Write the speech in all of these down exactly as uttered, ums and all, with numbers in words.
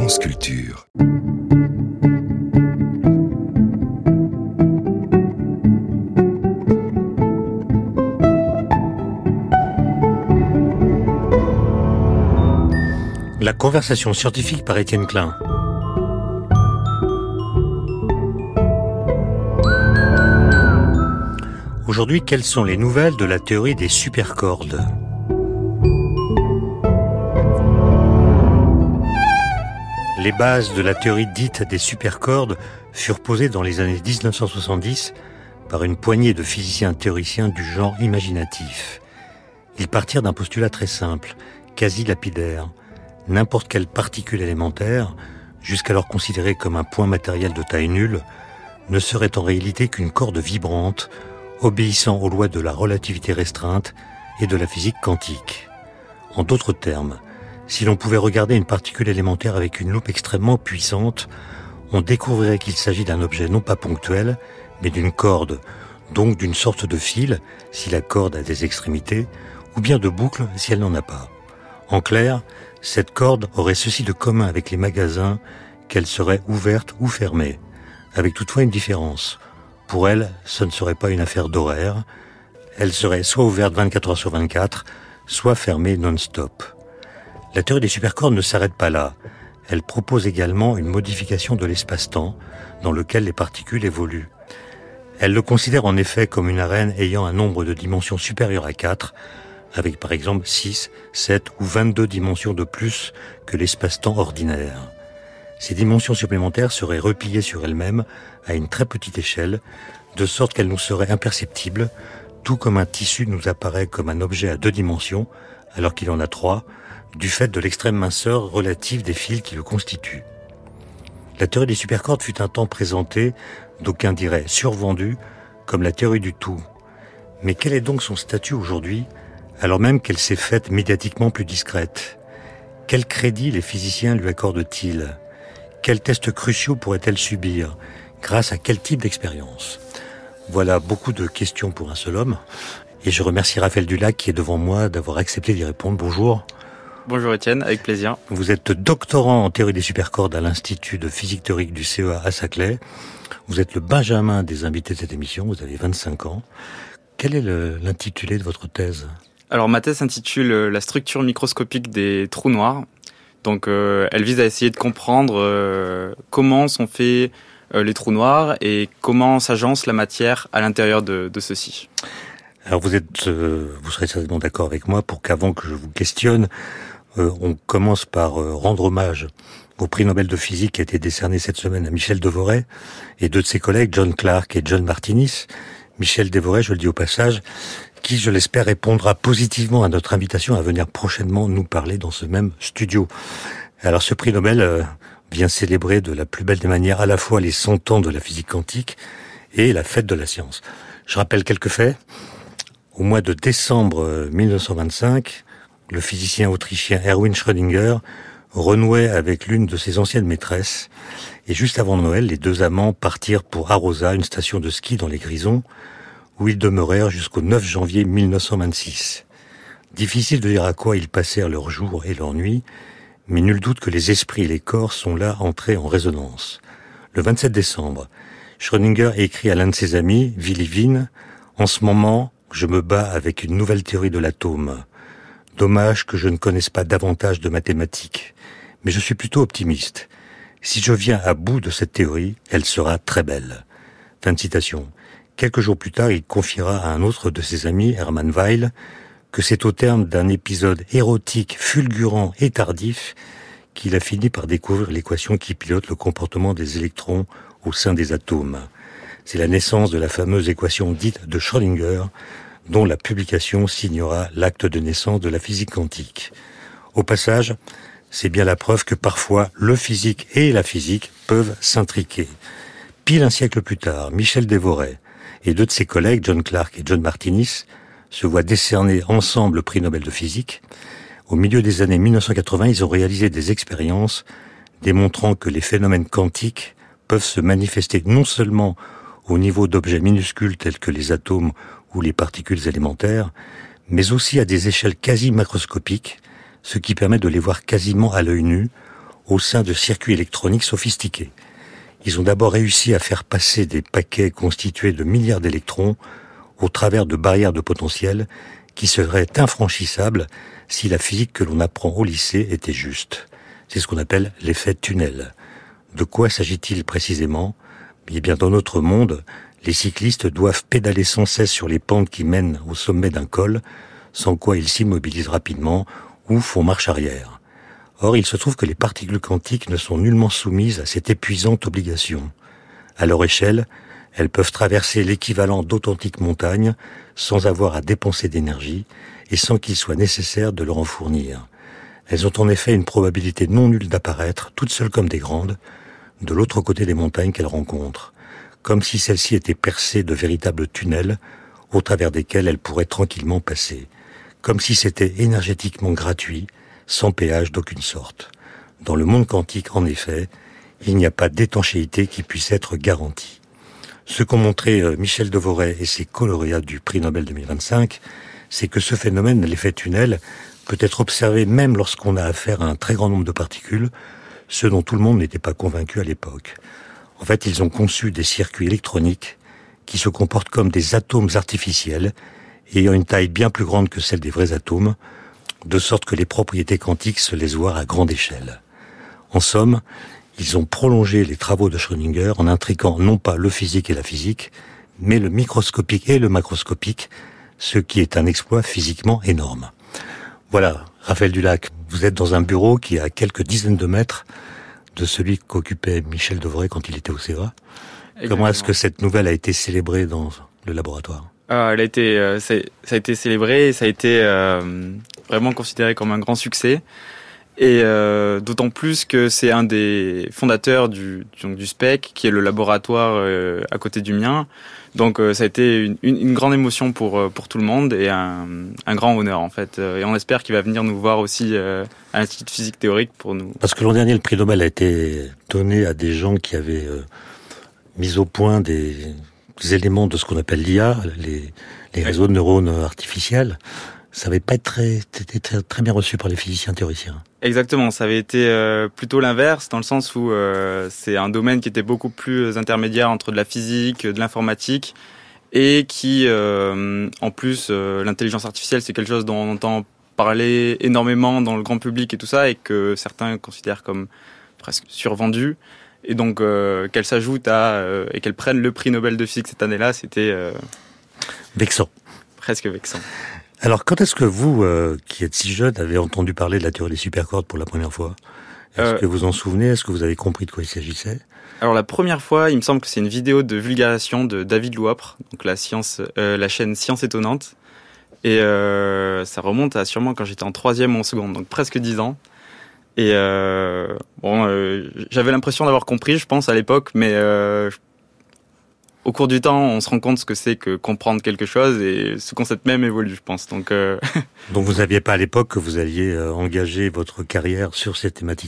France Culture. La conversation scientifique par Étienne Klein. Aujourd'hui, quelles sont les nouvelles de la théorie des supercordes ? Les bases de la théorie dite des supercordes furent posées dans les années dix-neuf cent soixante-dix par une poignée de physiciens théoriciens du genre imaginatif. Ils partirent d'un postulat très simple, quasi lapidaire. N'importe quelle particule élémentaire, jusqu'alors considérée comme un point matériel de taille nulle, ne serait en réalité qu'une corde vibrante, obéissant aux lois de la relativité restreinte et de la physique quantique. En d'autres termes, si l'on pouvait regarder une particule élémentaire avec une loupe extrêmement puissante, on découvrirait qu'il s'agit d'un objet non pas ponctuel, mais d'une corde, donc d'une sorte de fil, si la corde a des extrémités, ou bien de boucle si elle n'en a pas. En clair, cette corde aurait ceci de commun avec les magasins qu'elle serait ouverte ou fermée, avec toutefois une différence. Pour elle, ce ne serait pas une affaire d'horaire, elle serait soit ouverte vingt-quatre heures sur vingt-quatre, soit fermée non-stop. La théorie des supercordes ne s'arrête pas là. Elle propose également une modification de l'espace-temps dans lequel les particules évoluent. Elle le considère en effet comme une arène ayant un nombre de dimensions supérieur à quatre, avec par exemple six, sept ou vingt-deux dimensions de plus que l'espace-temps ordinaire. Ces dimensions supplémentaires seraient repliées sur elles-mêmes à une très petite échelle, de sorte qu'elles nous seraient imperceptibles, tout comme un tissu nous apparaît comme un objet à deux dimensions, alors qu'il en a trois, du fait de l'extrême minceur relative des fils qui le constituent. La théorie des supercordes fut un temps présentée, d'aucuns diraient survendue, comme la théorie du tout. Mais quel est donc son statut aujourd'hui, alors même qu'elle s'est faite médiatiquement plus discrète? Quel crédit les physiciens lui accordent-ils? Quels tests cruciaux pourrait-elle subir? Grâce à quel type d'expérience? Voilà beaucoup de questions pour un seul homme. Et je remercie Raphaël Dulac qui est devant moi d'avoir accepté d'y répondre. Bonjour. Bonjour Étienne, avec plaisir. Vous êtes doctorant en théorie des supercordes à l'Institut de physique théorique du C E A à Saclay. Vous êtes le benjamin des invités de cette émission, vous avez vingt-cinq ans. Quel est le, l'intitulé de votre thèse? Alors ma thèse s'intitule « La structure microscopique des trous noirs ». Donc euh, elle vise à essayer de comprendre euh, comment sont faits euh, les trous noirs et comment s'agence la matière à l'intérieur de, de ceux-ci. Alors vous êtes, euh, vous serez certainement d'accord avec moi pour qu'avant que je vous questionne, euh, on commence par euh, rendre hommage au prix Nobel de physique qui a été décerné cette semaine à Michel Devoret et deux de ses collègues, John Clark et John Martinis. Michel Devoret, je le dis au passage, qui, je l'espère, répondra positivement à notre invitation à venir prochainement nous parler dans ce même studio. Alors ce prix Nobel euh, vient célébrer de la plus belle des manières à la fois les cent ans de la physique quantique et la fête de la science. Je rappelle quelques faits. Au mois de décembre mille neuf cent vingt-cinq, le physicien autrichien Erwin Schrödinger renouait avec l'une de ses anciennes maîtresses. Et juste avant Noël, les deux amants partirent pour Arosa, une station de ski dans les Grisons, où ils demeurèrent jusqu'au neuf janvier mille neuf cent vingt-six. Difficile de dire à quoi ils passèrent leurs jours et leurs nuits, mais nul doute que les esprits et les corps sont là entrés en résonance. Le vingt-sept décembre, Schrödinger écrit à l'un de ses amis, Willy Wien, « En ce moment, je me bats avec une nouvelle théorie de l'atome. Dommage que je ne connaisse pas davantage de mathématiques, mais je suis plutôt optimiste. Si je viens à bout de cette théorie, elle sera très belle. » Fin de citation. Quelques jours plus tard, il confiera à un autre de ses amis, Hermann Weyl, que c'est au terme d'un épisode érotique, fulgurant et tardif qu'il a fini par découvrir l'équation qui pilote le comportement des électrons au sein des atomes. C'est la naissance de la fameuse équation dite de Schrödinger, dont la publication signera l'acte de naissance de la physique quantique. Au passage, c'est bien la preuve que parfois le physique et la physique peuvent s'intriquer. Pile un siècle plus tard, Michel Devoret et deux de ses collègues, John Clark et John Martinis, se voient décerner ensemble le prix Nobel de physique. Au milieu des années mille neuf cent quatre-vingts, ils ont réalisé des expériences démontrant que les phénomènes quantiques peuvent se manifester non seulement au niveau d'objets minuscules tels que les atomes ou les particules élémentaires, mais aussi à des échelles quasi macroscopiques, ce qui permet de les voir quasiment à l'œil nu, au sein de circuits électroniques sophistiqués. Ils ont d'abord réussi à faire passer des paquets constitués de milliards d'électrons au travers de barrières de potentiel qui seraient infranchissables si la physique que l'on apprend au lycée était juste. C'est ce qu'on appelle l'effet tunnel. De quoi s'agit-il précisément ? Eh bien, dans notre monde, les cyclistes doivent pédaler sans cesse sur les pentes qui mènent au sommet d'un col, sans quoi ils s'immobilisent rapidement ou font marche arrière. Or, il se trouve que les particules quantiques ne sont nullement soumises à cette épuisante obligation. À leur échelle, elles peuvent traverser l'équivalent d'authentiques montagnes sans avoir à dépenser d'énergie et sans qu'il soit nécessaire de leur en fournir. Elles ont en effet une probabilité non nulle d'apparaître, toutes seules comme des grandes, de l'autre côté des montagnes qu'elles rencontrent, comme si celles-ci étaient percées de véritables tunnels au travers desquels elles pourraient tranquillement passer, comme si c'était énergétiquement gratuit, sans péage d'aucune sorte. Dans le monde quantique, en effet, il n'y a pas d'étanchéité qui puisse être garantie. Ce qu'ont montré Michel Devoret et ses lauréats du prix Nobel deux mille vingt-cinq, c'est que ce phénomène, l'effet tunnel, peut être observé même lorsqu'on a affaire à un très grand nombre de particules, ce dont tout le monde n'était pas convaincu à l'époque. En fait, ils ont conçu des circuits électroniques qui se comportent comme des atomes artificiels, ayant une taille bien plus grande que celle des vrais atomes, de sorte que les propriétés quantiques se laissent voir à grande échelle. En somme, ils ont prolongé les travaux de Schrödinger en intriquant non pas le physique et la physique, mais le microscopique et le macroscopique, ce qui est un exploit physiquement énorme. Voilà, Raphaël Dulac, vous êtes dans un bureau qui est à quelques dizaines de mètres de celui qu'occupait Michel Devoret quand il était au C E A. Exactement. Comment est-ce que cette nouvelle a été célébrée dans le laboratoire ? Ah, elle a été, euh, ça a été célébré, et ça a été euh, vraiment considéré comme un grand succès. Et euh, d'autant plus que c'est un des fondateurs du, donc du S P E C, qui est le laboratoire euh, à côté du mien. Donc euh, ça a été une, une, une grande émotion pour pour tout le monde et un, un grand honneur en fait. Et on espère qu'il va venir nous voir aussi euh, à l'Institut de physique théorique pour nous. Parce que l'an dernier, le prix Nobel a été donné à des gens qui avaient euh, mis au point des, des éléments de ce qu'on appelle l'I A, les, les réseaux de neurones artificiels. Ça n'avait pas été très, été très, très bien reçu par les physiciens théoriciens. Exactement, ça avait été euh, plutôt l'inverse, dans le sens où euh, c'est un domaine qui était beaucoup plus intermédiaire entre de la physique, de l'informatique, et qui, euh, en plus, euh, l'intelligence artificielle, c'est quelque chose dont on entend parler énormément dans le grand public et tout ça, et que certains considèrent comme presque survendu. Et donc, euh, qu'elle s'ajoute à, euh, et qu'elle prenne le prix Nobel de physique cette année-là, c'était... Euh, vexant. Presque vexant. Alors, quand est-ce que vous, euh, qui êtes si jeune, avez entendu parler de la théorie des supercordes pour la première fois ? Est-ce euh, que vous en souvenez ? Est-ce que vous avez compris de quoi il s'agissait ? Alors, la première fois, il me semble que c'est une vidéo de vulgarisation de David Louapre, donc la science, euh, la chaîne Science Étonnante. Et euh, ça remonte à sûrement quand j'étais en troisième ou en seconde, donc presque dix ans. Et euh, bon, euh, j'avais l'impression d'avoir compris, je pense, à l'époque, mais... Euh, Au cours du temps, on se rend compte ce que c'est que comprendre quelque chose et ce concept même évolue, je pense. Donc, euh... Donc vous n'aviez pas à l'époque que vous alliez euh, engager votre carrière sur cette thématique-là ?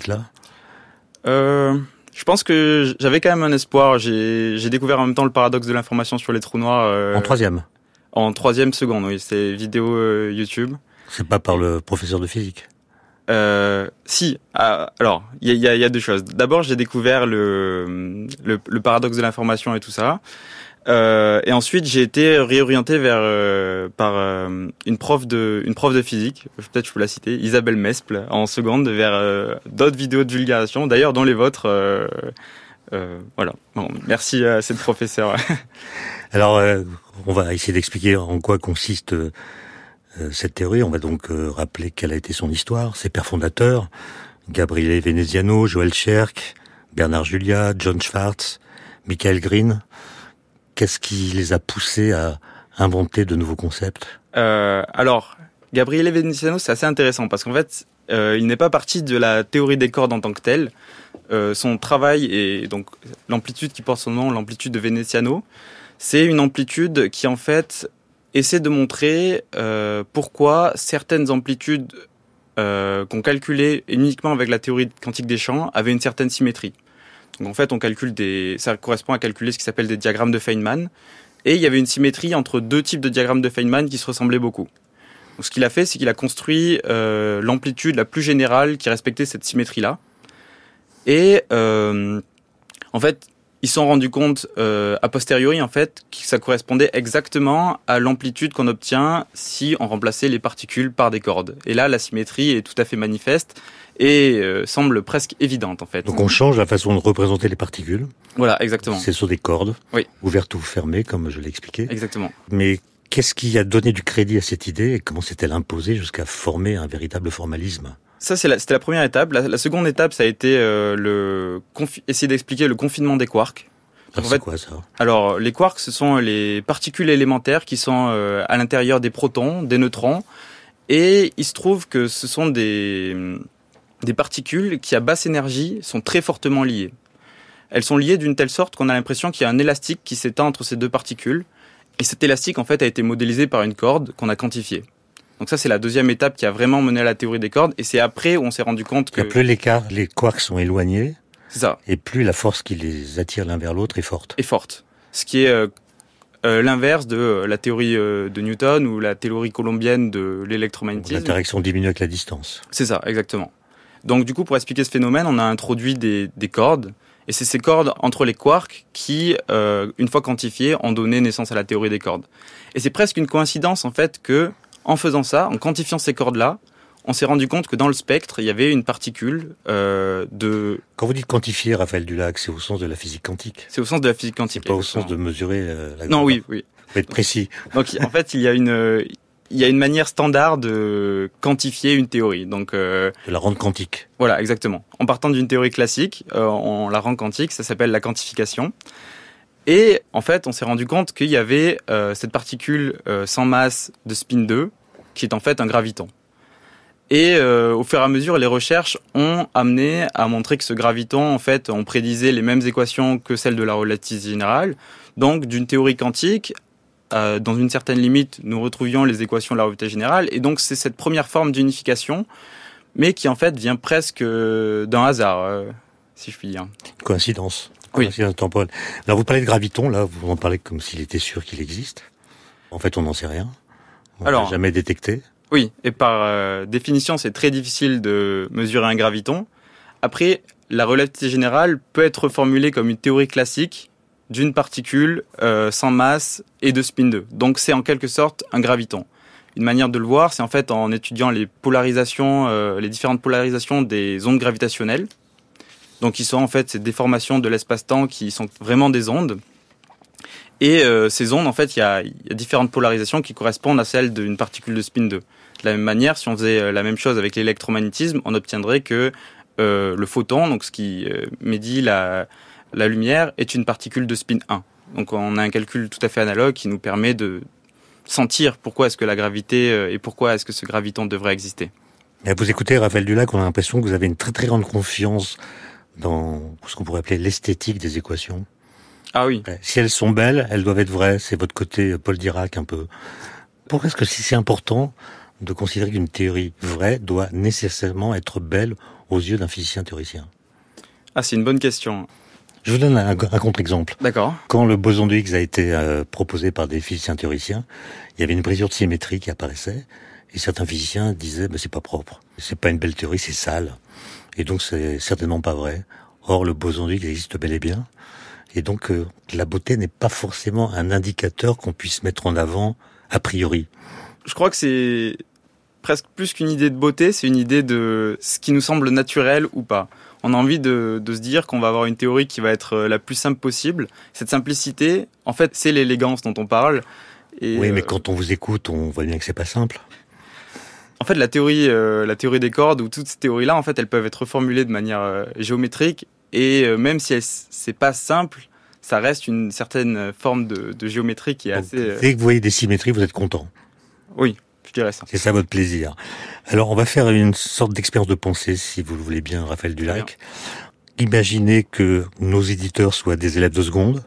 euh, Je pense que j'avais quand même un espoir. J'ai, j'ai découvert en même temps le paradoxe de l'information sur les trous noirs. Euh... En troisième ? En troisième seconde, oui. C'est vidéo euh, YouTube. C'est pas par le professeur de physique ? Euh, si, ah, alors il y a, y a deux choses. D'abord, j'ai découvert le, le, le paradoxe de l'information et tout ça, euh, et ensuite j'ai été réorienté vers euh, par euh, une prof de une prof de physique, peut-être je peux la citer, Isabelle Mesple, en seconde, vers euh, d'autres vidéos de vulgarisation, d'ailleurs dans les vôtres. Euh, euh, voilà. Bon, merci à cette professeure. Alors, euh, on va essayer d'expliquer en quoi consiste Euh... cette théorie. On va donc euh, rappeler quelle a été son histoire, ses pères fondateurs, Gabriele Veneziano, Joël Scherk, Bernard Julia, John Schwartz, Michael Green. Qu'est-ce qui les a poussés à inventer de nouveaux concepts ? euh, Alors, Gabriele Veneziano, c'est assez intéressant parce qu'en fait, euh, il n'est pas parti de la théorie des cordes en tant que telle. Euh, son travail et donc l'amplitude qui porte son nom, l'amplitude de Veneziano, c'est une amplitude qui en fait essaie de montrer euh, pourquoi certaines amplitudes euh, qu'on calculait uniquement avec la théorie quantique des champs avaient une certaine symétrie. Donc en fait, on calcule des, ça correspond à calculer ce qui s'appelle des diagrammes de Feynman, et il y avait une symétrie entre deux types de diagrammes de Feynman qui se ressemblaient beaucoup. Donc ce qu'il a fait, c'est qu'il a construit euh, l'amplitude la plus générale qui respectait cette symétrie-là. Et euh, en fait, ils se sont rendus compte euh, a posteriori en fait que ça correspondait exactement à l'amplitude qu'on obtient si on remplaçait les particules par des cordes. Et là, la symétrie est tout à fait manifeste et euh, semble presque évidente en fait. Donc on change la façon de représenter les particules. Voilà, exactement. C'est sur des cordes, oui. ouvertes ou fermées, comme je l'ai expliqué. Exactement. Mais qu'est-ce qui a donné du crédit à cette idée et comment s'est-elle imposée jusqu'à former un véritable formalisme ? Ça, c'est la, c'était la première étape. La, la seconde étape, ça a été euh, le confi- essayer d'expliquer le confinement des quarks. Ah, c'est fait, quoi ça ? Alors, les quarks, ce sont les particules élémentaires qui sont euh, à l'intérieur des protons, des neutrons, et il se trouve que ce sont des des particules qui, à basse énergie, sont très fortement liées. Elles sont liées d'une telle sorte qu'on a l'impression qu'il y a un élastique qui s'étend entre ces deux particules, et cet élastique, en fait, a été modélisé par une corde qu'on a quantifiée. Donc ça, c'est la deuxième étape qui a vraiment mené à la théorie des cordes. Et c'est après où on s'est rendu compte que... Plus l'écart, les quarks sont éloignés, c'est ça. Et plus la force qui les attire l'un vers l'autre est forte. Est forte. Ce qui est euh, euh, l'inverse de euh, la théorie euh, de Newton ou la théorie colombienne de l'électromagnétisme. L'interaction diminue avec la distance. C'est ça, exactement. Donc du coup, pour expliquer ce phénomène, on a introduit des, des cordes. Et c'est ces cordes entre les quarks qui, euh, une fois quantifiées, ont donné naissance à la théorie des cordes. Et c'est presque une coïncidence, en fait, que... En faisant ça, en quantifiant ces cordes-là, on s'est rendu compte que dans le spectre, il y avait une particule euh, de... Quand vous dites quantifier, Raphaël Dulac, c'est au sens de la physique quantique. C'est au sens de la physique quantique. C'est pas exactement. Au sens de mesurer euh, la... Non, oui, oui. Faut être précis. Donc, en fait, il y a une, il y a une manière standard de quantifier une théorie. Donc, euh, de la rendre quantique. Voilà, exactement. En partant d'une théorie classique, euh, on la rend quantique, ça s'appelle la quantification. Et en fait, on s'est rendu compte qu'il y avait euh, cette particule euh, sans masse de spin deux, qui est en fait un graviton. Et euh, au fur et à mesure, les recherches ont amené à montrer que ce graviton, en fait, on prédisait les mêmes équations que celles de la relativité générale. Donc, d'une théorie quantique, euh, dans une certaine limite, nous retrouvions les équations de la relativité générale. Et donc, c'est cette première forme d'unification, mais qui en fait vient presque d'un hasard, euh, si je puis dire. Coïncidence. Oui. Coïncidence temporelle. Alors, vous parlez de graviton, là, vous en parlez comme s'il était sûr qu'il existe. En fait, on n'en sait rien. On ne l'a jamais détecté. Oui, et par euh, définition, c'est très difficile de mesurer un graviton. Après, la relativité générale peut être formulée comme une théorie classique d'une particule euh, sans masse et de spin deux. Donc c'est en quelque sorte un graviton. Une manière de le voir, c'est en fait en étudiant les polarisations, euh, les différentes polarisations des ondes gravitationnelles. Donc qui sont en fait ces déformations de l'espace-temps qui sont vraiment des ondes. Et euh, ces ondes, en fait, il y a, y a différentes polarisations qui correspondent à celles d'une particule de spin deux. De la même manière, si on faisait la même chose avec l'électromagnétisme, on obtiendrait que euh, le photon, donc ce qui euh, médit la, la lumière, est une particule de spin un. Donc on a un calcul tout à fait analogue qui nous permet de sentir pourquoi est-ce que la gravité euh, et pourquoi est-ce que ce graviton devrait exister. Et à vous écouter, Raphaël Dulac, on a l'impression que vous avez une très très grande confiance dans ce qu'on pourrait appeler l'esthétique des équations. Ah oui. Si elles sont belles, elles doivent être vraies. C'est votre côté Paul Dirac un peu. Pourquoi est-ce que si c'est important de considérer qu'une théorie vraie doit nécessairement être belle aux yeux d'un physicien théoricien ? Ah, c'est une bonne question. Je vous donne un, un contre-exemple. D'accord. Quand le boson de Higgs a été euh, proposé par des physiciens théoriciens, il y avait une brisure de symétrie qui apparaissait, et certains physiciens disaient bah, « c'est pas propre, c'est pas une belle théorie, c'est sale ». Et donc c'est certainement pas vrai. Or, le boson de Higgs existe bel et bien. Et donc, euh, la beauté n'est pas forcément un indicateur qu'on puisse mettre en avant a priori. Je crois que c'est presque plus qu'une idée de beauté, c'est une idée de ce qui nous semble naturel ou pas. On a envie de, de se dire qu'on va avoir une théorie qui va être la plus simple possible. Cette simplicité, en fait, c'est l'élégance dont on parle. Et oui, mais euh, quand on vous écoute, on voit bien que c'est pas simple. En fait, la théorie, euh, la théorie des cordes ou toutes ces théories-là, en fait, elles peuvent être formulées de manière euh, géométrique. Et euh, même si elle, c'est pas simple, ça reste une certaine forme de, de géométrie qui est Donc, assez... Euh... Dès que vous voyez des symétries, vous êtes content. Oui, je dirais ça. C'est ça votre plaisir. Alors, on va faire une sorte d'expérience de pensée, si vous le voulez bien, Raphaël Dulac. Imaginez que nos éditeurs soient des élèves de seconde,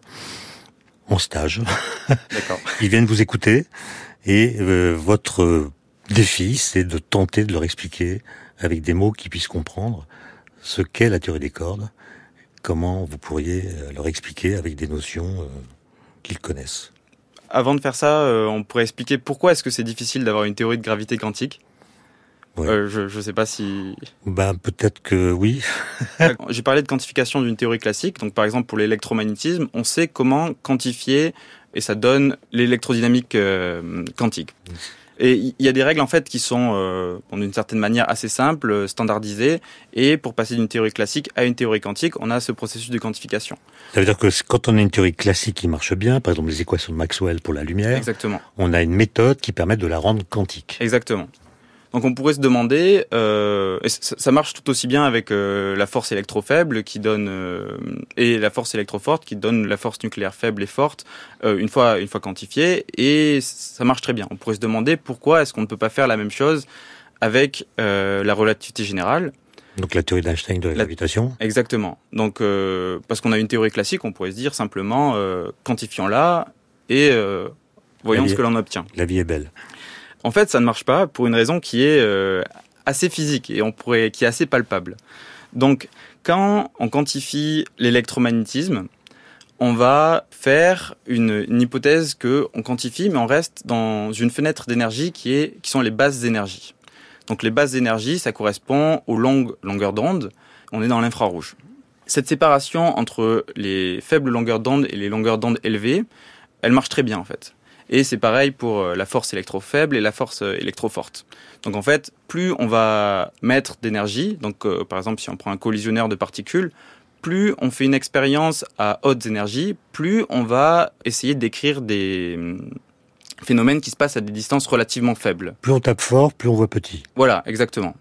en stage. D'accord. Ils viennent vous écouter, et euh, votre défi, c'est de tenter de leur expliquer, avec des mots qu'ils puissent comprendre, ce qu'est la théorie des cordes. Comment vous pourriez leur expliquer avec des notions euh, qu'ils connaissent? Avant de faire ça, euh, on pourrait expliquer pourquoi est-ce que c'est difficile d'avoir une théorie de gravité quantique. Ouais. Euh, je ne sais pas si... Ben, peut-être que oui. J'ai parlé de quantification d'une théorie classique. Donc, par exemple, pour l'électromagnétisme, on sait comment quantifier et ça donne l'électrodynamique euh, quantique. Et il y a des règles en fait qui sont, euh, d'une certaine manière, assez simples, standardisées. Et pour passer d'une théorie classique à une théorie quantique, on a ce processus de quantification. Ça veut dire que quand on a une théorie classique qui marche bien, par exemple les équations de Maxwell pour la lumière, exactement, on a une méthode qui permet de la rendre quantique. Exactement. Donc on pourrait se demander, euh, et ça, ça marche tout aussi bien avec euh, la force électrofaible qui donne euh, et la force électroforte qui donne la force nucléaire faible et forte euh, une fois une fois quantifiée, et ça marche très bien. On pourrait se demander pourquoi est-ce qu'on ne peut pas faire la même chose avec euh, la relativité générale. Donc la théorie d'Einstein de la, la gravitation. Exactement. Donc euh, parce qu'on a une théorie classique, on pourrait se dire simplement euh, quantifions-la et euh, voyons ce que l'on obtient. La vie est belle. En fait, ça ne marche pas pour une raison qui est euh, assez physique et on pourrait, qui est assez palpable. Donc, quand on quantifie l'électromagnétisme, on va faire une, une hypothèse que on quantifie, mais on reste dans une fenêtre d'énergie qui est, qui sont les basses énergies. Donc, les basses énergies, ça correspond aux longues longueurs d'onde. On est dans l'infrarouge. Cette séparation entre les faibles longueurs d'onde et les longueurs d'onde élevées, elle marche très bien en fait. Et c'est pareil pour la force électrofaible et la force électroforte. Donc en fait, plus on va mettre d'énergie, donc euh, par exemple si on prend un collisionneur de particules, plus on fait une expérience à hautes énergies, plus on va essayer de décrire des phénomènes qui se passent à des distances relativement faibles. Plus on tape fort, plus on voit petit. Voilà, exactement.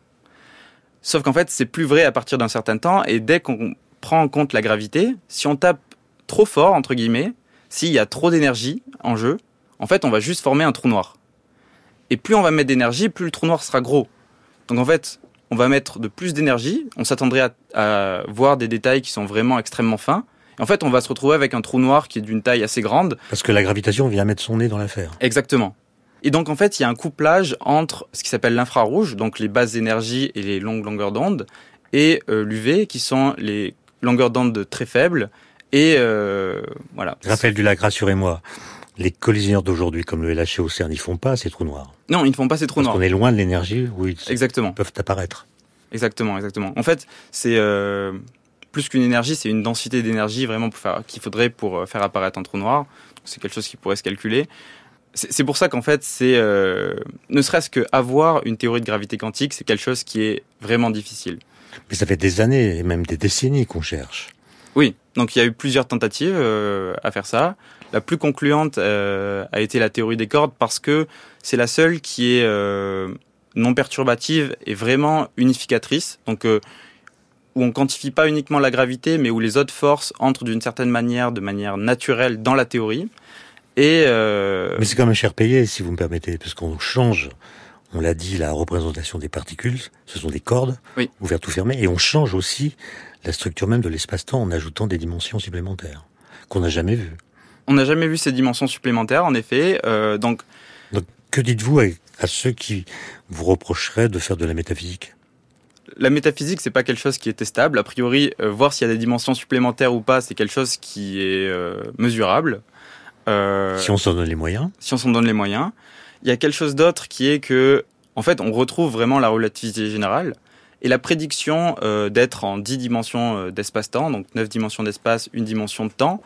Sauf qu'en fait, c'est plus vrai à partir d'un certain temps, et dès qu'on prend en compte la gravité, si on tape trop fort, entre guillemets, s'il y a trop d'énergie en jeu, en fait, on va juste former un trou noir. Et plus on va mettre d'énergie, plus le trou noir sera gros. Donc en fait, on va mettre de plus d'énergie, on s'attendrait à, à voir des détails qui sont vraiment extrêmement fins. Et en fait, on va se retrouver avec un trou noir qui est d'une taille assez grande. Parce que la gravitation vient mettre son nez dans l'affaire. Exactement. Et donc en fait, il y a un couplage entre ce qui s'appelle l'infrarouge, donc les basses énergies et les longues longueurs d'onde, et euh, l'U V, qui sont les longueurs d'onde très faibles. Et euh, voilà. Raphaël Dulac, rassurez-moi. Les collisionneurs d'aujourd'hui, comme le L H C au CERN, ils font pas ces trous noirs. Non, ils ne font pas ces trous Parce noirs. Parce qu'on est loin de l'énergie où ils exactement. peuvent apparaître. Exactement, exactement. En fait, c'est euh, plus qu'une énergie, c'est une densité d'énergie vraiment pour faire, qu'il faudrait pour faire apparaître un trou noir. C'est quelque chose qui pourrait se calculer. C'est, c'est pour ça qu'en fait, c'est euh, ne serait-ce qu'avoir une théorie de gravité quantique, c'est quelque chose qui est vraiment difficile. Mais ça fait des années et même des décennies qu'on cherche. Oui, donc il y a eu plusieurs tentatives euh, à faire ça. La plus concluante euh, a été la théorie des cordes parce que c'est la seule qui est euh, non perturbative et vraiment unificatrice. Donc euh, où on quantifie pas uniquement la gravité, mais où les autres forces entrent d'une certaine manière, de manière naturelle, dans la théorie. Et euh... mais c'est quand même cher payé, si vous me permettez, parce qu'on change. On l'a dit, la représentation des particules, ce sont des cordes, oui. ouvertes ou fermées, et on change aussi la structure même de l'espace-temps en ajoutant des dimensions supplémentaires qu'on n'a jamais vues. On n'a jamais vu ces dimensions supplémentaires, en effet. Euh, donc... donc, que dites-vous à, à ceux qui vous reprocheraient de faire de la métaphysique ? La métaphysique, c'est pas quelque chose qui est testable. A priori, euh, voir s'il y a des dimensions supplémentaires ou pas, c'est quelque chose qui est euh, mesurable. Euh, si on s'en donne les moyens. Si on s'en donne les moyens. Il y a quelque chose d'autre qui est que, en fait, on retrouve vraiment la relativité générale. Et la prédiction euh, d'être en dix dimensions euh, d'espace-temps, donc neuf dimensions d'espace, une dimension de temps,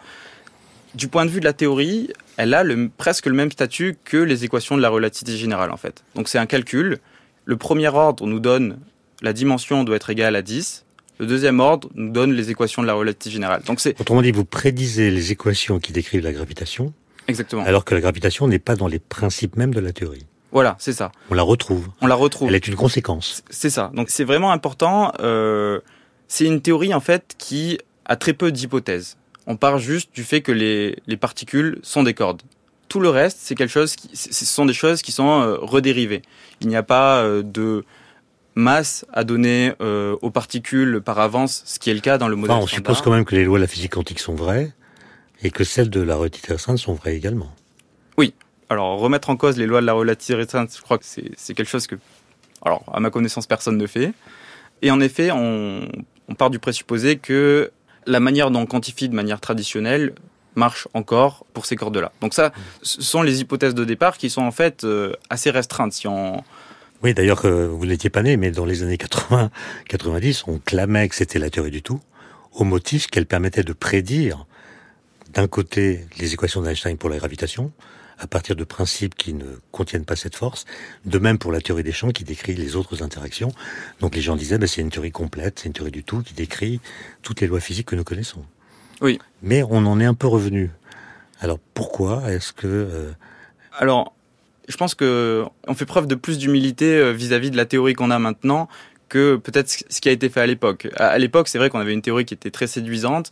du point de vue de la théorie, elle a le, presque le même statut que les équations de la relativité générale, en fait. Donc c'est un calcul. Le premier ordre nous donne la dimension doit être égale à dix. Le deuxième ordre nous donne les équations de la relativité générale. Donc c'est... Autrement dit, vous prédisez les équations qui décrivent la gravitation. Exactement. Alors que la gravitation n'est pas dans les principes même de la théorie. Voilà, c'est ça. On la retrouve. On la retrouve. Elle est une conséquence. C'est ça. Donc c'est vraiment important. Euh, c'est une théorie en fait qui a très peu d'hypothèses. On part juste du fait que les, les particules sont des cordes. Tout le reste, c'est quelque chose qui, ce sont des choses qui sont euh, redérivées. Il n'y a pas euh, de masse à donner euh, aux particules par avance, ce qui est le cas dans le modèle enfin, on standard. suppose quand même que les lois de la physique quantique sont vraies et que celles de la relativité restreinte sont vraies également. Oui. Alors, remettre en cause les lois de la relativité restreinte, je crois que c'est, c'est quelque chose que, alors, à ma connaissance, personne ne fait. Et en effet, on, on part du présupposé que la manière dont on quantifie de manière traditionnelle marche encore pour ces cordes-là. Donc ça, ce sont les hypothèses de départ qui sont en fait euh, assez restreintes. Si on... Oui, d'ailleurs, euh, vous n'étiez pas né, mais dans les années quatre-vingts quatre-vingt-dix, on clamait que c'était la théorie du tout, au motif qu'elle permettait de prédire, d'un côté, les équations d'Einstein pour la gravitation, à partir de principes qui ne contiennent pas cette force, de même pour la théorie des champs qui décrit les autres interactions. Donc les gens disaient, ben, c'est une théorie complète, c'est une théorie du tout qui décrit toutes les lois physiques que nous connaissons. Oui. Mais on en est un peu revenu. Alors pourquoi est-ce que... Euh... Alors, je pense que on fait preuve de plus d'humilité vis-à-vis de la théorie qu'on a maintenant que peut-être ce qui a été fait à l'époque. À l'époque, c'est vrai qu'on avait une théorie qui était très séduisante,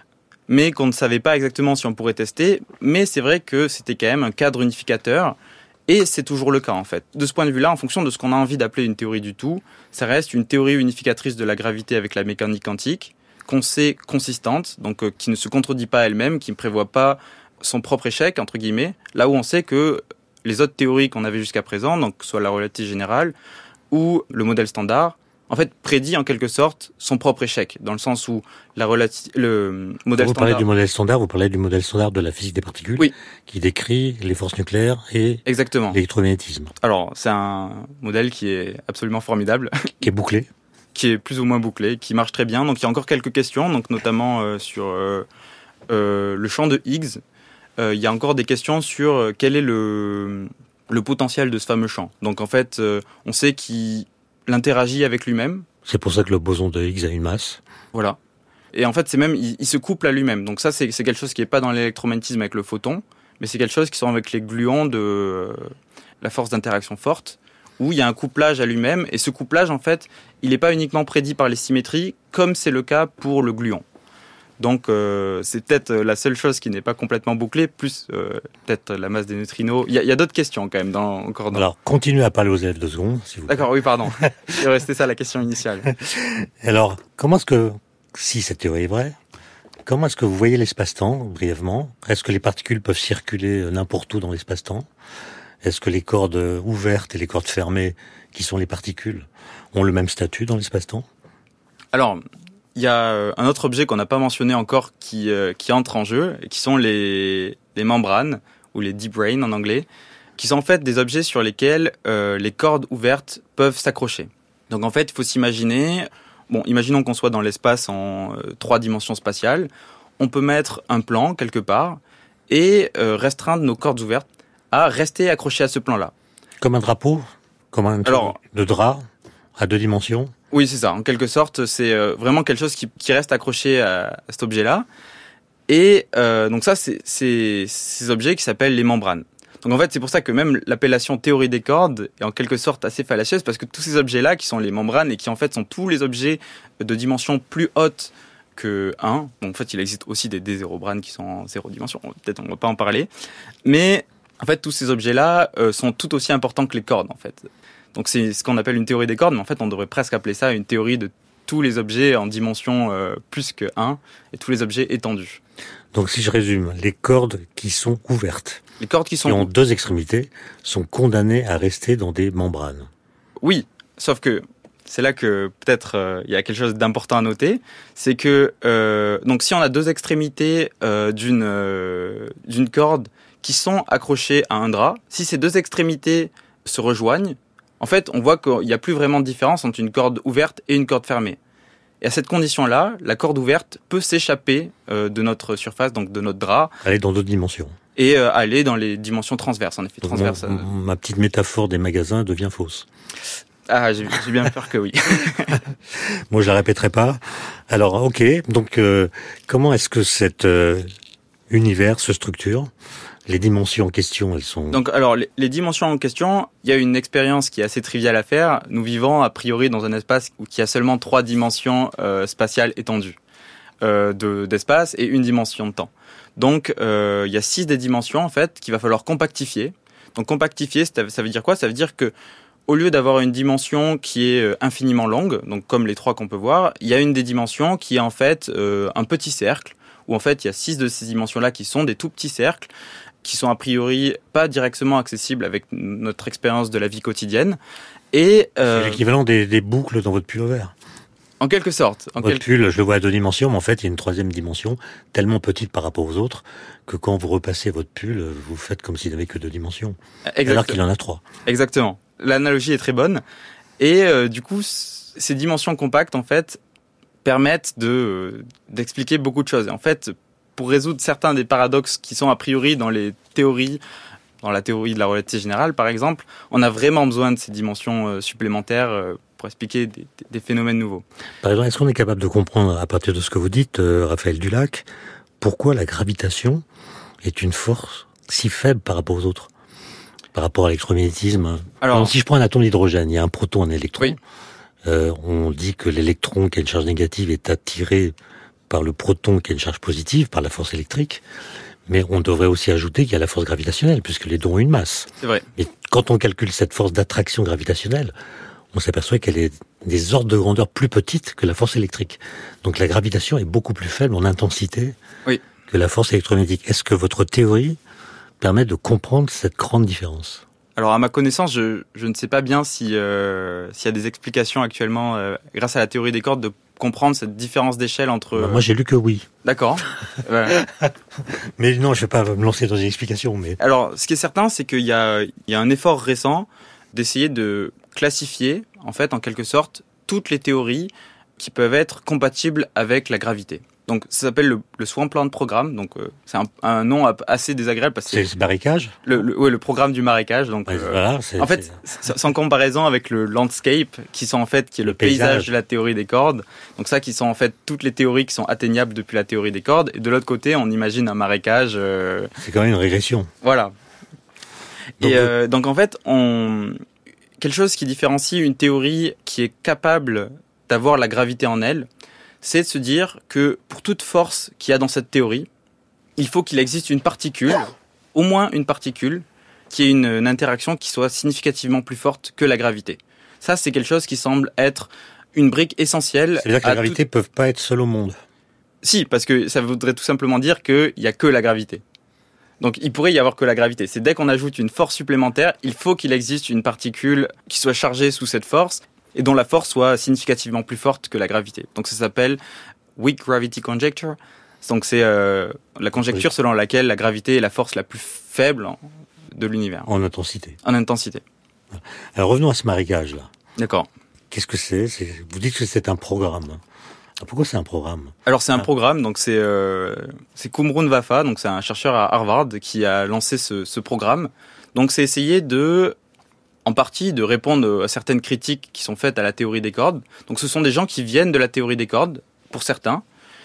mais qu'on ne savait pas exactement si on pourrait tester. Mais c'est vrai que c'était quand même un cadre unificateur, et c'est toujours le cas en fait. De ce point de vue-là, en fonction de ce qu'on a envie d'appeler une théorie du tout, ça reste une théorie unificatrice de la gravité avec la mécanique quantique, qu'on sait consistante, donc euh, qui ne se contredit pas elle-même, qui ne prévoit pas son propre échec, entre guillemets, là où on sait que les autres théories qu'on avait jusqu'à présent, donc soit la relativité générale ou le modèle standard, en fait, prédit en quelque sorte son propre échec, dans le sens où la relati- le modèle vous standard... Vous parlez du modèle standard, vous parlez du modèle standard de la physique des particules, oui, qui décrit les forces nucléaires et exactement. L'électromagnétisme. Alors, c'est un modèle qui est absolument formidable. Qui est bouclé. Qui est plus ou moins bouclé, qui marche très bien. Donc, il y a encore quelques questions, donc notamment euh, sur euh, euh, le champ de Higgs. Euh, il y a encore des questions sur euh, quel est le, le potentiel de ce fameux champ. Donc, en fait, euh, on sait qu'il interagit avec lui-même. C'est pour ça que le boson de Higgs a une masse. Voilà. Et en fait, c'est même, il, il se couple à lui-même. Donc ça, c'est, c'est quelque chose qui n'est pas dans l'électromagnétisme avec le photon, mais c'est quelque chose qui sont avec les gluons de euh, la force d'interaction forte, où il y a un couplage à lui-même. Et ce couplage, en fait, il n'est pas uniquement prédit par les symétries, comme c'est le cas pour le gluon. Donc euh, c'est peut-être la seule chose qui n'est pas complètement bouclée, plus euh, peut-être la masse des neutrinos. Il y a, il y a d'autres questions quand même. Dans, encore dans... Alors, continuez à parler aux élèves deux secondes, s'il vous plaît. D'accord, oui, pardon. Il restait ça la question initiale. Alors, comment est-ce que, si cette théorie est vraie, comment est-ce que vous voyez l'espace-temps, brièvement ? Est-ce que les particules peuvent circuler n'importe où dans l'espace-temps ? Est-ce que les cordes ouvertes et les cordes fermées, qui sont les particules, ont le même statut dans l'espace-temps ? Alors... il y a un autre objet qu'on n'a pas mentionné encore qui, euh, qui entre en jeu, et qui sont les, les membranes, ou les deep brain en anglais, qui sont en fait des objets sur lesquels euh, les cordes ouvertes peuvent s'accrocher. Donc en fait, il faut s'imaginer, bon, imaginons qu'on soit dans l'espace en euh, trois dimensions spatiales, on peut mettre un plan quelque part et euh, restreindre nos cordes ouvertes à rester accrochées à ce plan-là. Comme un drapeau ? Comme un Alors, de drap à deux dimensions ? Oui, c'est ça. En quelque sorte, c'est euh, vraiment quelque chose qui, qui reste accroché à, à cet objet-là. Et euh, donc ça, c'est, c'est ces objets qui s'appellent les membranes. Donc en fait, c'est pour ça que même l'appellation théorie des cordes est en quelque sorte assez fallacieuse, parce que tous ces objets-là, qui sont les membranes, et qui en fait sont tous les objets de dimension plus haute que un, bon, en fait, il existe aussi des dézérobranes qui sont en zéro dimension, peut-être on ne va pas en parler, mais en fait, tous ces objets-là euh, sont tout aussi importants que les cordes, en fait. Donc c'est ce qu'on appelle une théorie des cordes, mais en fait on devrait presque appeler ça une théorie de tous les objets en dimension euh, plus que un, et tous les objets étendus. Donc si je résume, les cordes qui sont ouvertes, les cordes qui sont qui ont deux extrémités, sont condamnées à rester dans des membranes. Oui, sauf que c'est là que peut-être euh, il y a quelque chose d'important à noter, c'est que euh, donc si on a deux extrémités euh, d'une euh, d'une corde qui sont accrochées à un drap, si ces deux extrémités se rejoignent, en fait, on voit qu'il n'y a plus vraiment de différence entre une corde ouverte et une corde fermée. Et à cette condition-là, la corde ouverte peut s'échapper euh, de notre surface, donc de notre drap. Aller dans d'autres dimensions. Et euh, aller dans les dimensions transverses, en effet. Donc transverses. mon, euh... ma petite métaphore des magasins devient fausse. Ah, j'ai, j'ai bien peur que oui. Moi, je la répéterai pas. Alors, ok. Donc, euh, comment est-ce que cet euh, univers se structure ? Les dimensions en question, elles sont... Donc, alors, les, les dimensions en question, il y a une expérience qui est assez triviale à faire. Nous vivons, a priori, dans un espace qui a seulement trois dimensions euh, spatiales étendues euh, de, d'espace et une dimension de temps. Donc, euh, il y a six des dimensions, en fait, qu'il va falloir compactifier. Donc, compactifier, ça veut dire quoi ? Ça veut dire que au lieu d'avoir une dimension qui est infiniment longue, donc comme les trois qu'on peut voir, il y a une des dimensions qui est en fait euh, un petit cercle, où en fait, il y a six de ces dimensions-là qui sont des tout petits cercles, qui sont a priori pas directement accessibles avec notre expérience de la vie quotidienne. Et euh, c'est l'équivalent des, des boucles dans votre pull vert. En quelque sorte. En votre quel... pull, je le vois à deux dimensions, mais en fait, il y a une troisième dimension tellement petite par rapport aux autres que quand vous repassez votre pull, vous faites comme s'il n'avait que deux dimensions. Exactement. Alors qu'il en a trois. Exactement. l'analogie est très bonne. Et euh, du coup, c- ces dimensions compactes, en fait, permettent de, euh, d'expliquer beaucoup de choses. Et en fait, pour résoudre certains des paradoxes qui sont a priori dans les théories, dans la théorie de la relativité générale, par exemple, on a vraiment besoin de ces dimensions euh, supplémentaires euh, pour expliquer des, des phénomènes nouveaux. Par exemple, est-ce qu'on est capable de comprendre, à partir de ce que vous dites, euh, Raphaël Dulac, pourquoi la gravitation est une force si faible par rapport aux autres, par rapport à l'électromagnétisme? Alors, donc, si je prends un atome d'hydrogène, il y a un proton, un électron. Oui. Euh, on dit que l'électron qui a une charge négative est attiré par le proton qui a une charge positive, par la force électrique. Mais on devrait aussi ajouter qu'il y a la force gravitationnelle, puisque les deux ont une masse. C'est vrai. Et quand on calcule cette force d'attraction gravitationnelle, on s'aperçoit qu'elle est des ordres de grandeur plus petites que la force électrique. Donc la gravitation est beaucoup plus faible en intensité oui. que la force électromagnétique. Est-ce que votre théorie permet de comprendre cette grande différence? Alors à ma connaissance, je, je ne sais pas bien si euh, s'il y a des explications actuellement, euh, grâce à la théorie des cordes, de comprendre cette différence d'échelle entre... Bah, moi j'ai lu que oui. D'accord. Voilà. Mais non, je ne vais pas me lancer dans une explication. Mais... Alors ce qui est certain, c'est qu'il y a, il y a un effort récent d'essayer de classifier, en fait, en quelque sorte, toutes les théories qui peuvent être compatibles avec la gravité. Donc ça s'appelle le, le Swampland Programme. Donc euh, c'est un, un nom assez désagréable parce que c'est le marécage. Le, le, ouais, le programme du marécage. Donc ouais, euh, voilà, c'est, en fait, c'est... sans comparaison avec le landscape, qui sont en fait qui est le, le paysage. paysage de la théorie des cordes. Donc ça, qui sont en fait toutes les théories qui sont atteignables depuis la théorie des cordes. Et de l'autre côté, on imagine un marécage. Euh... C'est quand même une régression. Voilà. Donc, et euh, donc en fait, on quelque chose qui différencie une théorie qui est capable d'avoir la gravité en elle, c'est de se dire que pour toute force qu'il y a dans cette théorie, il faut qu'il existe une particule, au moins une particule, qui ait une, une interaction qui soit significativement plus forte que la gravité. Ça, c'est quelque chose qui semble être une brique essentielle. C'est-à-dire que la gravité ne tout... peut pas être seule au monde. Si, parce que ça voudrait tout simplement dire qu'il n'y a que la gravité. Donc il pourrait y avoir que la gravité. C'est dès qu'on ajoute une force supplémentaire, il faut qu'il existe une particule qui soit chargée sous cette force, et dont la force soit significativement plus forte que la gravité. Donc ça s'appelle Weak Gravity Conjecture. Donc c'est euh, la conjecture oui. selon laquelle la gravité est la force la plus faible de l'univers. En intensité. En intensité. Alors revenons à ce marécage-là. D'accord. Qu'est-ce que c'est, c'est Vous dites que c'est un programme. Alors pourquoi c'est un programme? Alors c'est un ah. programme, donc c'est euh, c'est Kumrun Vafa, donc c'est un chercheur à Harvard qui a lancé ce, ce programme. Donc c'est essayer de en partie de répondre à certaines critiques qui sont faites à la théorie des cordes. Donc ce sont des gens qui viennent de la théorie des cordes, pour certains,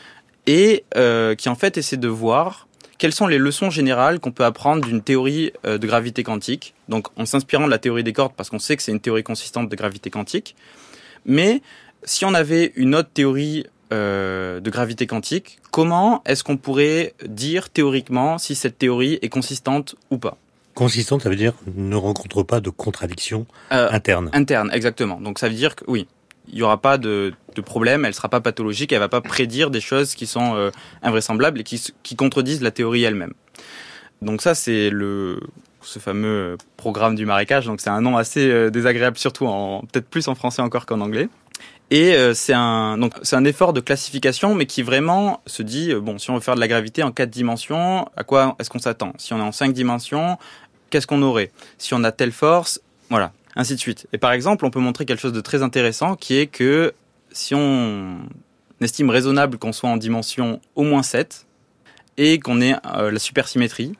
et euh, qui en fait essaient de voir quelles sont les leçons générales qu'on peut apprendre d'une théorie euh, de gravité quantique. Donc en s'inspirant de la théorie des cordes, parce qu'on sait que c'est une théorie consistante de gravité quantique. Mais si on avait une autre théorie euh, de gravité quantique, comment est-ce qu'on pourrait dire théoriquement si cette théorie est consistante ou pas ? Consistante, ça veut dire ne rencontre pas de contradiction euh, interne. Interne, exactement. Donc ça veut dire que oui, il n'y aura pas de, de problème, elle ne sera pas pathologique, elle ne va pas prédire des choses qui sont euh, invraisemblables et qui, qui contredisent la théorie elle-même. Donc ça, c'est le, ce fameux programme du marécage. Donc c'est un nom assez euh, désagréable, surtout en, peut-être plus en français encore qu'en anglais. Et euh, c'est un donc c'est un effort de classification, mais qui vraiment se dit euh, bon, si on veut faire de la gravité en quatre dimensions, à quoi est-ce qu'on s'attend? Si on est en cinq dimensions, qu'est-ce qu'on aurait? Si on a telle force, voilà, ainsi de suite. Et par exemple, on peut montrer quelque chose de très intéressant, qui est que si on estime raisonnable qu'on soit en dimension au moins sept et qu'on ait euh, la supersymétrie,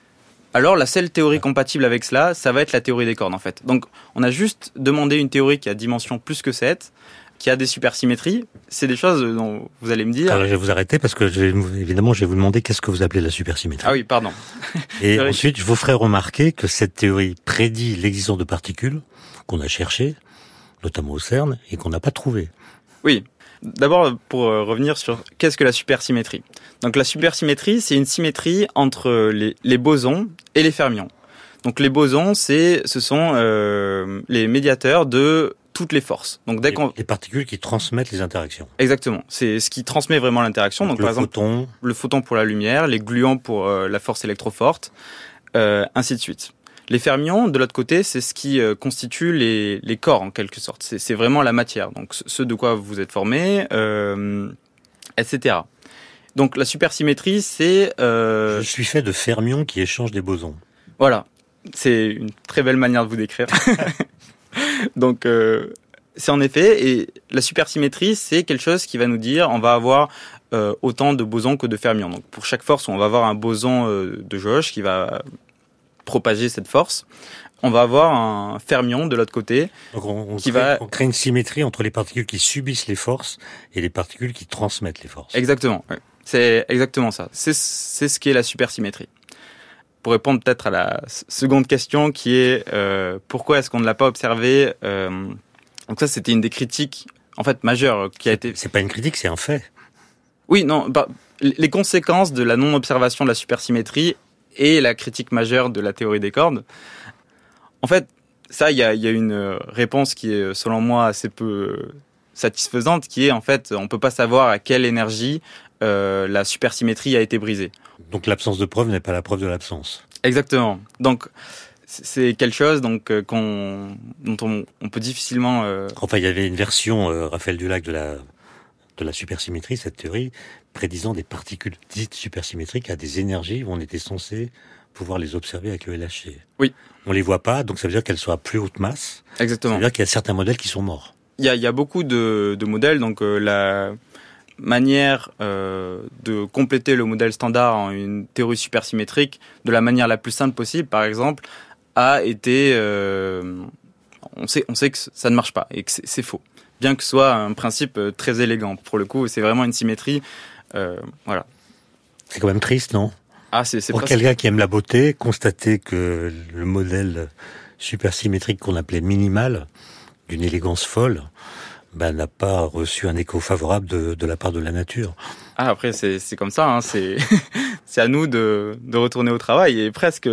alors la seule théorie compatible avec cela, ça va être la théorie des cordes en fait. Donc on a juste demandé une théorie qui a dimension plus que sept, qui a des supersymétries. C'est des choses dont vous allez me dire... Alors je vais vous arrêter parce que je vais, évidemment je vais vous demander qu'est-ce que vous appelez la supersymétrie. Ah oui, pardon. Et ensuite je vous ferai remarquer que cette théorie prédit l'existence de particules qu'on a cherchées, notamment au CERN, et qu'on n'a pas trouvées. Oui. D'abord, pour revenir sur qu'est-ce que la supersymétrie. Donc la supersymétrie, c'est une symétrie entre les, les bosons et les fermions. Donc les bosons, c'est, ce sont euh, les médiateurs de toutes les forces. Donc dès qu'on... Les particules qui transmettent les interactions. Exactement. C'est ce qui transmet vraiment l'interaction. Donc, Donc par le exemple, photon... le photon pour la lumière, les gluons pour euh, la force électroforte, euh, ainsi de suite. Les fermions, de l'autre côté, c'est ce qui euh, constitue les, les corps, en quelque sorte. C'est, c'est vraiment la matière. Donc, ce de quoi vous êtes formé, euh, et cetera. Donc, la supersymétrie, c'est... Euh... Je suis fait de fermions qui échangent des bosons. Voilà. C'est une très belle manière de vous décrire. Donc, euh, c'est en effet, et la supersymétrie, c'est quelque chose qui va nous dire, on va avoir euh, autant de bosons que de fermions. Donc, pour chaque force, on va avoir un boson euh, de jauge qui va propager cette force. On va avoir un fermion de l'autre côté. Donc on, on, qui crée, va... on crée une symétrie entre les particules qui subissent les forces et les particules qui transmettent les forces. Exactement, oui. C'est exactement ça. C'est, c'est ce qu'est la supersymétrie. Pour répondre peut-être à la seconde question qui est euh, pourquoi est-ce qu'on ne l'a pas observé euh, donc ça, c'était une des critiques en fait majeures qui a c'est, été... C'est pas une critique, c'est un fait. Oui, non, bah, les conséquences de la non-observation de la supersymétrie et la critique majeure de la théorie des cordes. En fait, ça, il y a, y a une réponse qui est, selon moi, assez peu satisfaisante, qui est, en fait, on peut pas savoir à quelle énergie euh, la supersymétrie a été brisée. Donc l'absence de preuve n'est pas la preuve de l'absence. Exactement. Donc, c'est quelque chose donc, qu'on, dont on, on peut difficilement... Euh... Enfin, il y avait une version, euh, Raphaël Dulac, de la, de la supersymétrie, cette théorie, prédisant des particules dites supersymétriques à des énergies où on était censé pouvoir les observer avec le L H C. Oui. On les voit pas, donc ça veut dire qu'elles sont à plus haute masse. Exactement. Ça veut dire qu'il y a certains modèles qui sont morts. Il y a, il y a beaucoup de, de modèles, donc euh, la manière euh, de compléter le modèle standard en une théorie supersymétrique de la manière la plus simple possible, par exemple, a été... Euh, on sait, on sait que ça ne marche pas et que c'est, c'est faux. Bien que ce soit un principe très élégant. Pour le coup, c'est vraiment une symétrie. Euh, voilà. C'est quand même triste, non ? Ah, c'est, c'est Pour presque... quelqu'un qui aime la beauté, constater que le modèle supersymétrique qu'on appelait minimal, d'une élégance folle, ben, n'a pas reçu un écho favorable de, de la part de la nature. Ah, après, c'est, c'est comme ça. Hein, c'est, c'est à nous de, de retourner au travail. Et presque,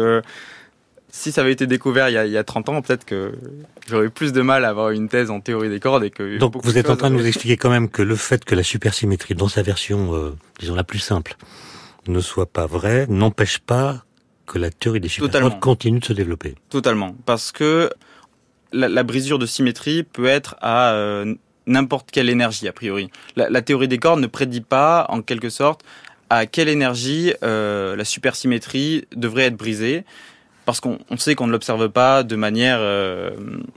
si ça avait été découvert il y a, il y a trente ans, peut-être que j'aurais eu plus de mal à avoir une thèse en théorie des cordes. Et que Donc, vous êtes en train de nous avaient... expliquer quand même que le fait que la supersymétrie, dans sa version, euh, disons, la plus simple, ne soit pas vrai, n'empêche pas que la théorie des supercordes continue de se développer. Totalement. Parce que la, la brisure de symétrie peut être à euh, n'importe quelle énergie, a priori. La, la théorie des cordes ne prédit pas, en quelque sorte, à quelle énergie euh, la supersymétrie devrait être brisée. Parce qu'on on sait qu'on ne l'observe pas de manière... Euh,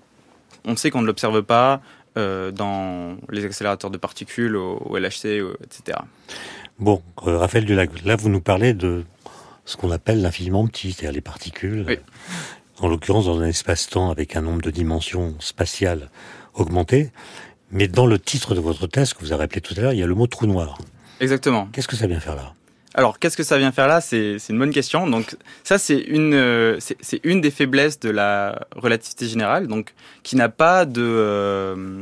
on sait qu'on ne l'observe pas euh, dans les accélérateurs de particules, au, au L H C, et cetera. Bon, euh, Raphaël Dulac, là vous nous parlez de ce qu'on appelle l'infiniment petit, c'est-à-dire les particules, oui. En l'occurrence dans un espace-temps avec un nombre de dimensions spatiales augmenté. Mais dans le titre de votre thèse, que vous avez appelé tout à l'heure, il y a le mot trou noir. Exactement. Qu'est-ce que ça vient faire là ? Alors, qu'est-ce que ça vient faire là ? C'est, c'est une bonne question. Donc, ça, c'est une, euh, c'est, c'est une des faiblesses de la relativité générale, donc qui n'a pas de... Euh,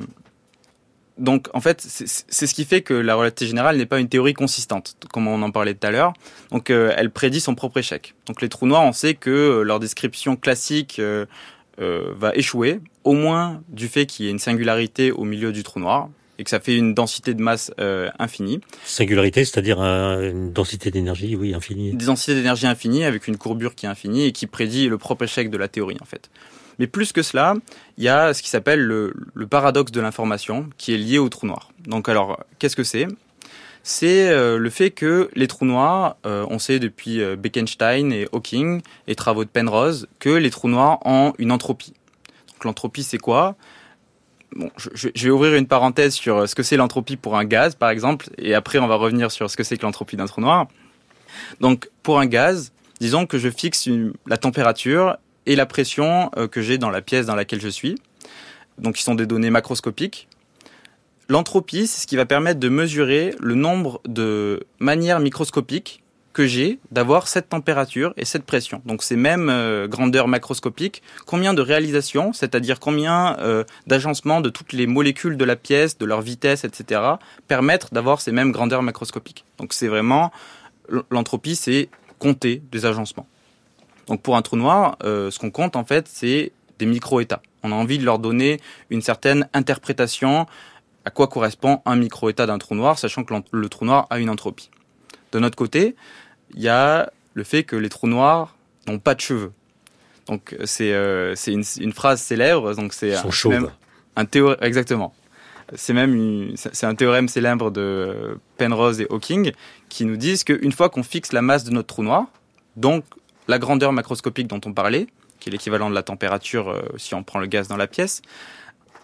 Donc, en fait, c'est, c'est ce qui fait que la relativité générale n'est pas une théorie consistante, comme on en parlait tout à l'heure. Donc, euh, elle prédit son propre échec. Donc, les trous noirs, on sait que euh, leur description classique euh, euh, va échouer, au moins du fait qu'il y ait une singularité au milieu du trou noir et que ça fait une densité de masse euh, infinie. Singularité, c'est-à-dire euh, une densité d'énergie, oui, infinie. Une densité d'énergie infinie avec une courbure qui est infinie et qui prédit le propre échec de la théorie, en fait. Mais plus que cela, il y a ce qui s'appelle le, le paradoxe de l'information qui est lié au trou noir. Donc alors, qu'est-ce que c'est ? C'est euh, le fait que les trous noirs, euh, on sait depuis euh, Bekenstein et Hawking et travaux de Penrose, que les trous noirs ont une entropie. Donc l'entropie, c'est quoi ? Bon, je, je vais ouvrir une parenthèse sur ce que c'est l'entropie pour un gaz, par exemple, et après on va revenir sur ce que c'est que l'entropie d'un trou noir. Donc pour un gaz, disons que je fixe une, la température et la pression euh, que j'ai dans la pièce dans laquelle je suis. Donc, qui sont des données macroscopiques. L'entropie, c'est ce qui va permettre de mesurer le nombre de manières microscopiques que j'ai d'avoir cette température et cette pression. Donc, ces mêmes euh, grandeurs macroscopiques, combien de réalisations, c'est-à-dire combien euh, d'agencements de toutes les molécules de la pièce, de leur vitesse, et cetera, permettent d'avoir ces mêmes grandeurs macroscopiques. Donc, c'est vraiment... L'entropie, c'est compter des agencements. Donc pour un trou noir, euh, ce qu'on compte en fait, c'est des micro-états. On a envie de leur donner une certaine interprétation à quoi correspond un micro-état d'un trou noir, sachant que le trou noir a une entropie. De notre côté, il y a le fait que les trous noirs n'ont pas de cheveux. Donc c'est euh, c'est une, une phrase célèbre. Donc c'est Ils sont un, chauves. même un théorème exactement. C'est même une, c'est un théorème célèbre de Penrose et Hawking qui nous disent qu'une fois qu'on fixe la masse de notre trou noir, donc la grandeur macroscopique dont on parlait, qui est l'équivalent de la température euh, si on prend le gaz dans la pièce,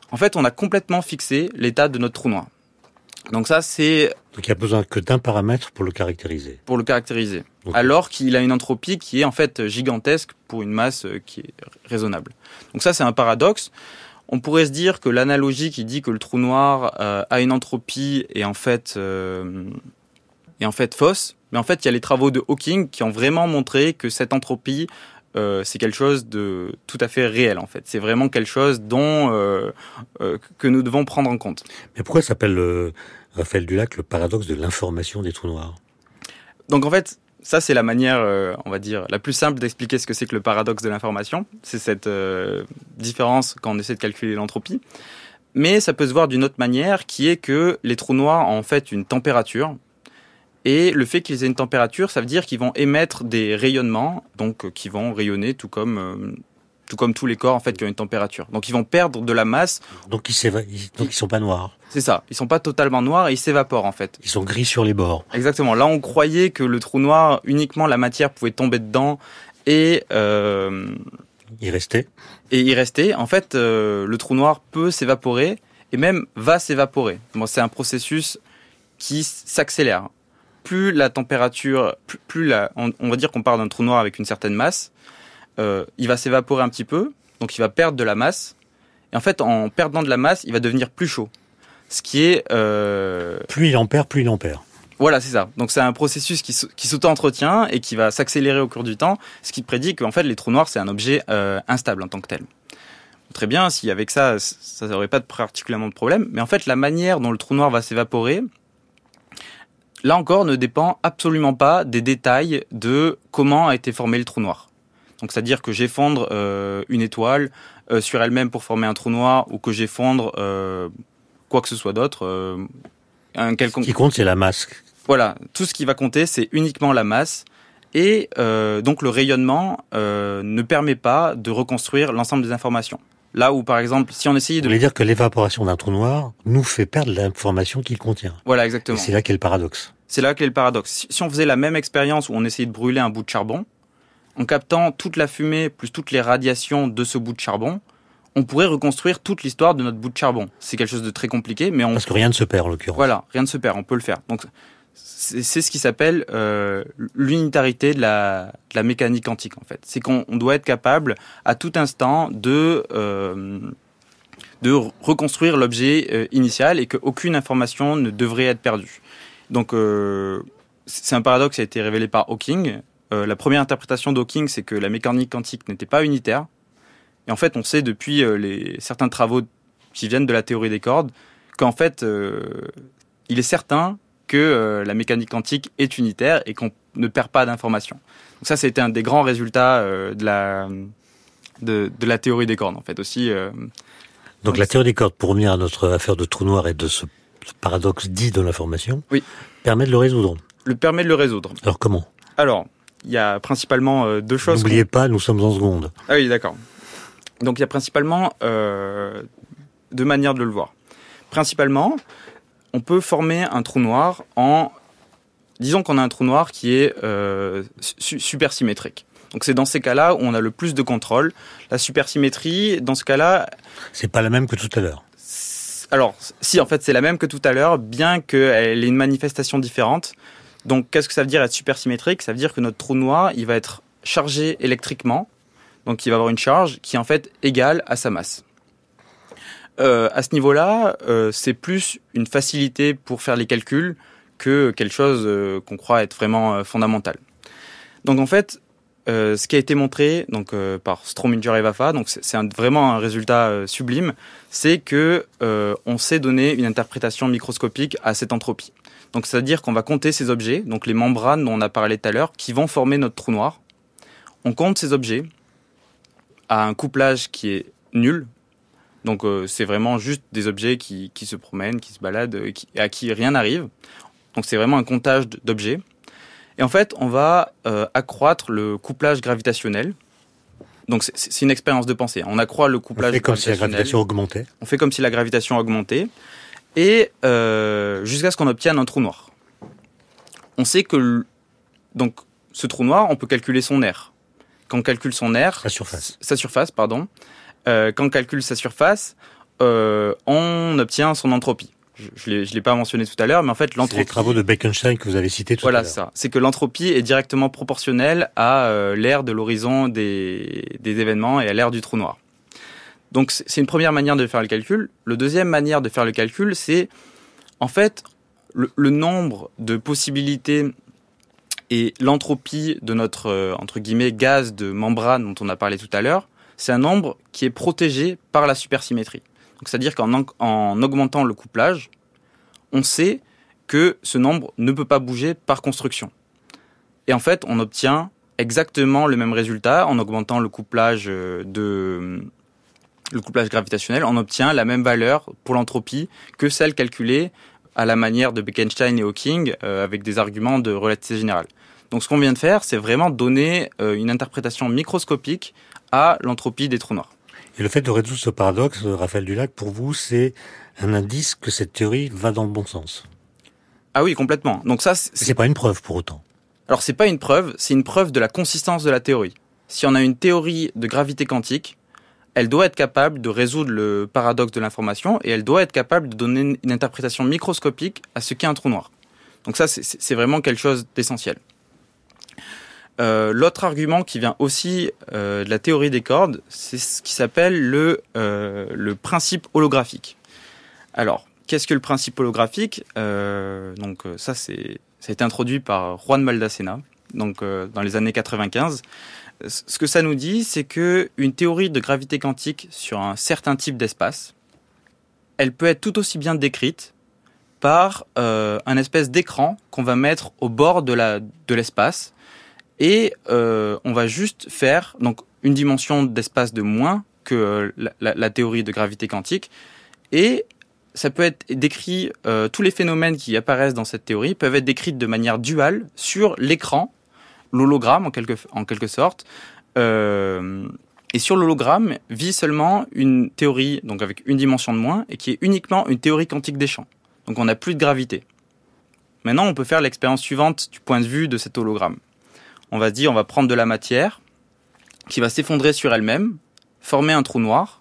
En fait, on a complètement fixé l'état de notre trou noir. Donc ça, c'est... Donc il n'y a besoin que d'un paramètre pour le caractériser. Pour le caractériser. Okay. Alors qu'il a une entropie qui est en fait gigantesque pour une masse qui est raisonnable. Donc ça, c'est un paradoxe. On pourrait se dire que l'analogie qui dit que le trou noir euh, a une entropie est en fait, euh, est en fait fausse. Mais en fait, il y a les travaux de Hawking qui ont vraiment montré que cette entropie, euh, c'est quelque chose de tout à fait réel, en fait. C'est vraiment quelque chose dont, euh, euh, que nous devons prendre en compte. Mais pourquoi ça s'appelle, euh, Raphaël Dulac, le paradoxe de l'information des trous noirs ? Donc en fait, ça c'est la manière, euh, on va dire, la plus simple d'expliquer ce que c'est que le paradoxe de l'information. C'est cette euh, différence quand on essaie de calculer l'entropie. Mais ça peut se voir d'une autre manière, qui est que les trous noirs ont en fait une température. Et le fait qu'ils aient une température, ça veut dire qu'ils vont émettre des rayonnements, donc euh, qui vont rayonner tout comme, euh, tout comme tous les corps en fait qui ont une température. Donc ils vont perdre de la masse. Donc ils s'éva- ils, donc ils sont pas noirs. C'est ça. Ils sont pas totalement noirs et ils s'évaporent en fait. Ils sont gris sur les bords. Exactement. Là, on croyait que le trou noir, uniquement la matière pouvait tomber dedans et euh, y rester. Et y rester. En fait, euh, le trou noir peut s'évaporer et même va s'évaporer. Bon, c'est un processus qui s'accélère. Plus la température, plus, plus la, on, on va dire qu'on part d'un trou noir avec une certaine masse, euh, il va s'évaporer un petit peu, donc il va perdre de la masse. Et en fait, en perdant de la masse, il va devenir plus chaud. Ce qui est... Euh... Plus il en perd, plus il en perd. Voilà, c'est ça. Donc c'est un processus qui, qui s'auto-entretient et qui va s'accélérer au cours du temps, ce qui prédit qu'en fait, les trous noirs, c'est un objet euh, instable en tant que tel. Très bien, si avec ça, ça n'aurait pas de particulièrement de problème. Mais en fait, la manière dont le trou noir va s'évaporer, là encore, ne dépend absolument pas des détails de comment a été formé le trou noir. Donc, c'est-à-dire que j'effondre euh, une étoile euh, sur elle-même pour former un trou noir, ou que j'effondre euh, quoi que ce soit d'autre. Euh, un quelconque... Ce qui compte, c'est la masse. Voilà, tout ce qui va compter, c'est uniquement la masse. Et euh, donc, le rayonnement euh, ne permet pas de reconstruire l'ensemble des informations. Là où, par exemple, si on essayait de... Vous voulez dire que l'évaporation d'un trou noir nous fait perdre l'information qu'il contient. Voilà, exactement. Et c'est là qu'est le paradoxe. C'est là qu'est le paradoxe. Si on faisait la même expérience où on essayait de brûler un bout de charbon, en captant toute la fumée plus toutes les radiations de ce bout de charbon, on pourrait reconstruire toute l'histoire de notre bout de charbon. C'est quelque chose de très compliqué, mais on... Parce que rien ne se perd, en l'occurrence. Voilà, rien ne se perd, on peut le faire. Donc, c'est, c'est ce qui s'appelle euh, l'unitarité de la, de la mécanique quantique, en fait. C'est qu'on on doit être capable, à tout instant, de... Euh, de reconstruire l'objet euh, initial et qu'aucune information ne devrait être perdue. Donc, euh, c'est un paradoxe qui a été révélé par Hawking. Euh, la première interprétation d'Hawking, c'est que la mécanique quantique n'était pas unitaire. Et en fait, on sait depuis euh, les, certains travaux qui viennent de la théorie des cordes qu'en fait, euh, il est certain que euh, la mécanique quantique est unitaire et qu'on ne perd pas d'informations. Donc ça, c'était un des grands résultats euh, de, la, de, de la théorie des cordes, en fait, aussi... Euh, Donc, Donc la théorie des cordes, pour revenir à notre affaire de trou noir et de ce paradoxe dit de l'information, oui. permet de le résoudre. Le permet de le résoudre. Alors comment ? Alors, il y a principalement euh, deux choses. N'oubliez qu'on... pas, nous sommes en seconde. Ah oui, d'accord. Donc il y a principalement euh, deux manières de le voir. Principalement, on peut former un trou noir en... Disons qu'on a un trou noir qui est euh, su- supersymétrique. Donc c'est dans ces cas-là où on a le plus de contrôle. La supersymétrie, dans ce cas-là... C'est pas la même que tout à l'heure. Alors, si, en fait, c'est la même que tout à l'heure, bien qu'elle ait une manifestation différente. Donc, qu'est-ce que ça veut dire être supersymétrique ? Ça veut dire que notre trou noir, il va être chargé électriquement. Donc, il va avoir une charge qui est en fait égale à sa masse. Euh, à ce niveau-là, euh, c'est plus une facilité pour faire les calculs que quelque chose euh, qu'on croit être vraiment euh, fondamental. Donc, en fait... Euh, ce qui a été montré donc euh, par Strominger et Vafa, donc c'est, c'est un, vraiment un résultat euh, sublime, c'est que euh, on sait donner une interprétation microscopique à cette entropie. Donc c'est-à-dire qu'on va compter ces objets, donc les membranes dont on a parlé tout à l'heure, qui vont former notre trou noir. On compte ces objets à un couplage qui est nul. Donc euh, c'est vraiment juste des objets qui, qui se promènent, qui se baladent, qui, à qui rien n'arrive. Donc c'est vraiment un comptage d'objets. Et en fait, on va euh, accroître le couplage gravitationnel. Donc, c'est, c'est une expérience de pensée. On accroît le couplage gravitationnel. On fait comme si la gravitation augmentait. On fait comme si la gravitation augmentait. Et euh, jusqu'à ce qu'on obtienne un trou noir. On sait que donc, ce trou noir, on peut calculer son aire. Quand on calcule son aire... Sa surface. Sa surface, pardon. Euh, quand on calcule sa surface, euh, on obtient son entropie. Je ne l'ai pas mentionné tout à l'heure, mais en fait, l'entropie... C'est les travaux de Bekenstein que vous avez cités tout voilà, à l'heure. Voilà, ça. C'est que l'entropie est directement proportionnelle à euh, l'aire de l'horizon des, des événements et à l'aire du trou noir. Donc, c'est une première manière de faire le calcul. Le deuxième manière de faire le calcul, c'est, en fait, le, le nombre de possibilités et l'entropie de notre, euh, entre guillemets, gaz de membrane dont on a parlé tout à l'heure, c'est un nombre qui est protégé par la supersymétrie. Donc, c'est-à-dire qu'en en augmentant le couplage, on sait que ce nombre ne peut pas bouger par construction. Et en fait, on obtient exactement le même résultat en augmentant le couplage, de, le couplage gravitationnel. On obtient la même valeur pour l'entropie que celle calculée à la manière de Bekenstein et Hawking euh, avec des arguments de relativité générale. Donc, ce qu'on vient de faire, c'est vraiment donner euh, une interprétation microscopique à l'entropie des trous noirs. Et le fait de résoudre ce paradoxe, Raphaël Dulac, pour vous, c'est un indice que cette théorie va dans le bon sens. Ah oui, complètement. Donc ça, c'est, c'est pas une preuve pour autant. Alors c'est pas une preuve, c'est une preuve de la consistance de la théorie. Si on a une théorie de gravité quantique, elle doit être capable de résoudre le paradoxe de l'information et elle doit être capable de donner une interprétation microscopique à ce qu'est un trou noir. Donc ça, c'est, c'est vraiment quelque chose d'essentiel. Euh, l'autre argument qui vient aussi euh, de la théorie des cordes, c'est ce qui s'appelle le, euh, le principe holographique. Alors, qu'est-ce que le principe holographique ? euh, Donc ça, c'est, ça a été introduit par Juan Maldacena, donc euh, dans les années quatre-vingt-quinze. Ce que ça nous dit, c'est que une théorie de gravité quantique sur un certain type d'espace, elle peut être tout aussi bien décrite par euh, un espèce d'écran qu'on va mettre au bord de, la, de l'espace. Et euh, on va juste faire donc une dimension d'espace de moins que euh, la, la, la théorie de gravité quantique. Et ça peut être décrit, euh, tous les phénomènes qui apparaissent dans cette théorie peuvent être décrits de manière duale sur l'écran, l'hologramme en quelque, en quelque sorte. Euh, et sur l'hologramme vit seulement une théorie donc avec une dimension de moins et qui est uniquement une théorie quantique des champs. Donc on n'a plus de gravité. Maintenant, on peut faire l'expérience suivante du point de vue de cet hologramme. On va se dire, on va prendre de la matière qui va s'effondrer sur elle-même, former un trou noir,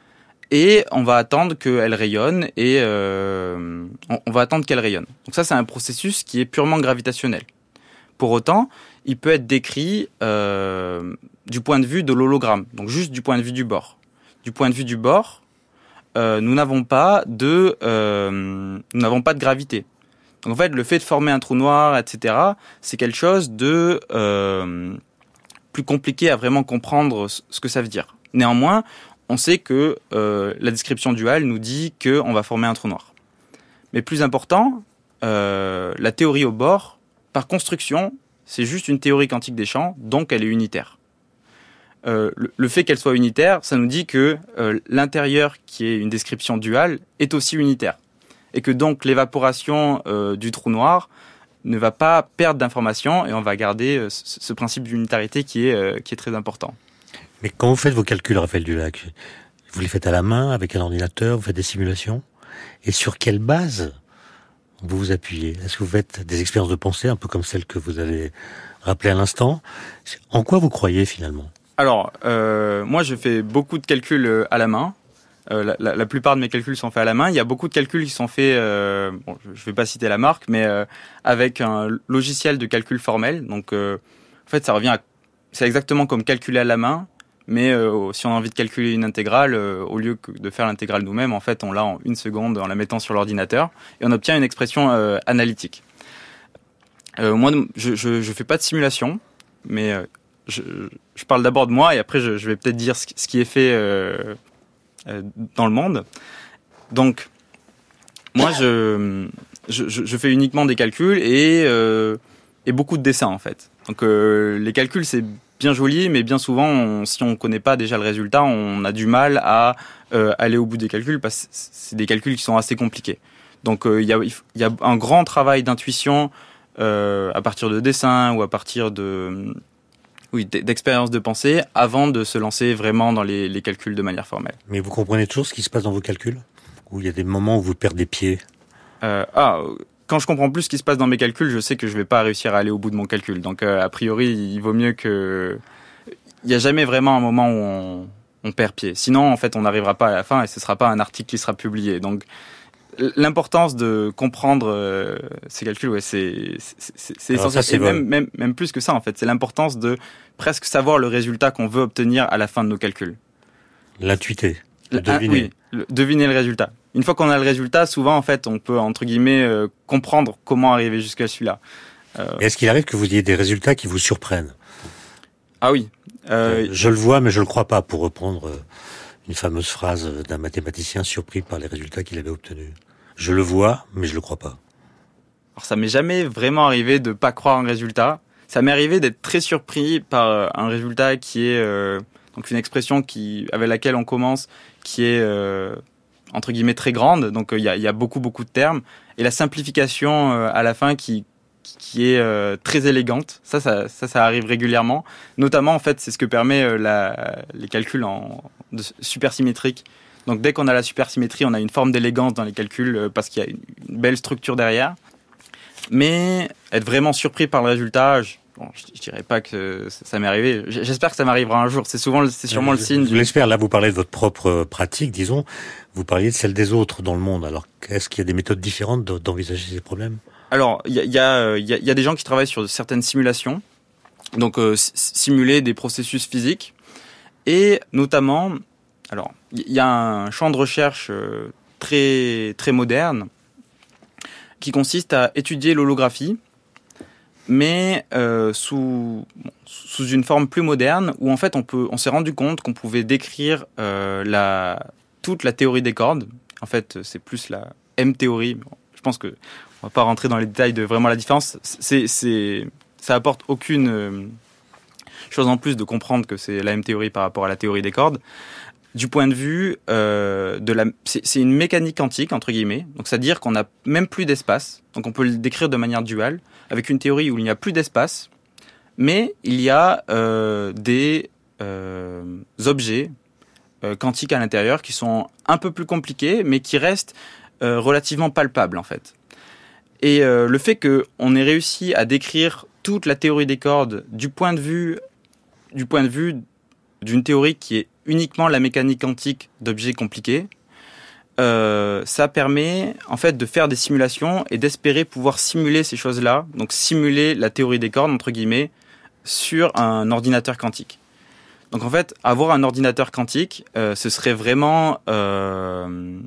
et on va attendre qu'elle rayonne, et euh, on, on va attendre qu'elle rayonne. Donc ça, c'est un processus qui est purement gravitationnel. Pour autant, il peut être décrit euh, du point de vue de l'hologramme, donc juste du point de vue du bord. Du point de vue du bord, euh, nous n'avons pas de, euh, nous n'avons pas de gravité. Donc en fait, le fait de former un trou noir, et cetera, c'est quelque chose de euh, plus compliqué à vraiment comprendre ce que ça veut dire. Néanmoins, on sait que euh, la description duale nous dit qu'on va former un trou noir. Mais plus important, euh, la théorie au bord, par construction, c'est juste une théorie quantique des champs, donc elle est unitaire. Euh, le, le fait qu'elle soit unitaire, ça nous dit que euh, l'intérieur, qui est une description duale, est aussi unitaire. Et que donc l'évaporation euh, du trou noir ne va pas perdre d'informations et on va garder euh, ce, ce principe d'unitarité qui est, euh, qui est très important. Mais quand vous faites vos calculs, Raphaël Dulac, vous les faites à la main, avec un ordinateur, vous faites des simulations, et sur quelle base vous vous appuyez ? Est-ce que vous faites des expériences de pensée, un peu comme celles que vous avez rappelées à l'instant ? En quoi vous croyez finalement ? Alors, euh, moi je fais beaucoup de calculs à la main. Euh, la, la, la plupart de mes calculs sont faits à la main. Il y a beaucoup de calculs qui sont faits, euh, bon, je ne vais pas citer la marque, mais euh, avec un logiciel de calcul formel. Donc, euh, en fait, ça revient à, c'est exactement comme calculer à la main, mais euh, si on a envie de calculer une intégrale, euh, au lieu que de faire l'intégrale nous-mêmes, en fait, on l'a en une seconde en la mettant sur l'ordinateur et on obtient une expression euh, analytique. Euh, moi, je, je, je fais pas de simulation, mais euh, je, je parle d'abord de moi et après, je, je vais peut-être dire ce, ce qui est fait. Euh, dans le monde. Donc, moi, je, je, je fais uniquement des calculs et, euh, et beaucoup de dessins, en fait. Donc, euh, les calculs, c'est bien joli, mais bien souvent, on, si on ne connaît pas déjà le résultat, on a du mal à euh, aller au bout des calculs parce que c'est des calculs qui sont assez compliqués. Donc, il euh, y, a, y a un grand travail d'intuition euh, à partir de dessins ou à partir de... Oui, d'expérience de pensée avant de se lancer vraiment dans les, les calculs de manière formelle. Mais vous comprenez toujours ce qui se passe dans vos calculs ? Ou il y a des moments où vous perdez pied ? euh, Ah, quand je comprends plus ce qui se passe dans mes calculs, je sais que je vais pas réussir à aller au bout de mon calcul. Donc, euh, a priori, il vaut mieux que... Il n'y a jamais vraiment un moment où on, on perd pied. Sinon, en fait, on n'arrivera pas à la fin et ce sera pas un article qui sera publié. Donc, l'importance de comprendre euh, ces calculs, ouais, c'est, c'est, c'est essentiel. Ça, c'est et même, même, même plus que ça, en fait, c'est l'importance de presque savoir le résultat qu'on veut obtenir à la fin de nos calculs. L'intuiter, le Ah, deviner. oui, le, deviner le résultat. Une fois qu'on a le résultat, souvent, en fait, on peut, entre guillemets, euh, comprendre comment arriver jusqu'à celui-là. Euh... Est-ce qu'il arrive que vous ayez des résultats qui vous surprennent ? Ah oui. Euh... Je le vois, mais je le crois pas, pour reprendre une fameuse phrase d'un mathématicien surpris par les résultats qu'il avait obtenus. Je le vois, mais je le crois pas. Alors ça m'est jamais vraiment arrivé de pas croire un résultat. Ça m'est arrivé d'être très surpris par un résultat qui est euh, donc une expression qui avec laquelle on commence, qui est euh, entre guillemets très grande. Donc il y a, y a beaucoup beaucoup de termes et la simplification euh, à la fin qui qui est euh, très élégante. Ça, ça, ça, ça arrive régulièrement. Notamment, en fait, c'est ce que permet euh, la, les calculs en de supersymétriques. Donc, dès qu'on a la supersymétrie, on a une forme d'élégance dans les calculs euh, parce qu'il y a une, une belle structure derrière. Mais être vraiment surpris par le résultat, je, bon, je, je dirais pas que ça, ça m'est arrivé. J'espère que ça m'arrivera un jour. C'est souvent, c'est sûrement je, le signe. Je l'espère. Là, vous parlez de votre propre pratique, disons. Vous parliez de celle des autres dans le monde. Alors, est-ce qu'il y a des méthodes différentes d'envisager ces problèmes ? Alors, il y a, y, a, y, a, y a des gens qui travaillent sur certaines simulations, donc euh, simuler des processus physiques, et notamment, alors, il y a un champ de recherche euh, très très moderne qui consiste à étudier l'holographie, mais euh, sous bon, sous une forme plus moderne, où en fait on peut, on s'est rendu compte qu'on pouvait décrire euh, la toute la théorie des cordes. En fait, c'est plus la M-théorie. Bon, je pense que on va pas rentrer dans les détails de vraiment la différence. C'est, c'est, ça apporte aucune euh, chose en plus de comprendre que c'est la M-théorie par rapport à la théorie des cordes. Du point de vue euh, de la, c'est, c'est une mécanique quantique entre guillemets. Donc, c'est-à-dire qu'on n'a même plus d'espace. Donc, on peut le décrire de manière duale avec une théorie où il n'y a plus d'espace, mais il y a euh, des euh, objets euh, quantiques à l'intérieur qui sont un peu plus compliqués, mais qui restent euh, relativement palpables en fait. Et euh, le fait qu'on ait réussi à décrire toute la théorie des cordes du point de vue, du point de vue d'une théorie qui est uniquement la mécanique quantique d'objets compliqués, euh, ça permet en fait de faire des simulations et d'espérer pouvoir simuler ces choses-là, donc simuler la théorie des cordes entre guillemets sur un ordinateur quantique. Donc en fait, avoir un ordinateur quantique, euh, ce serait vraiment euh,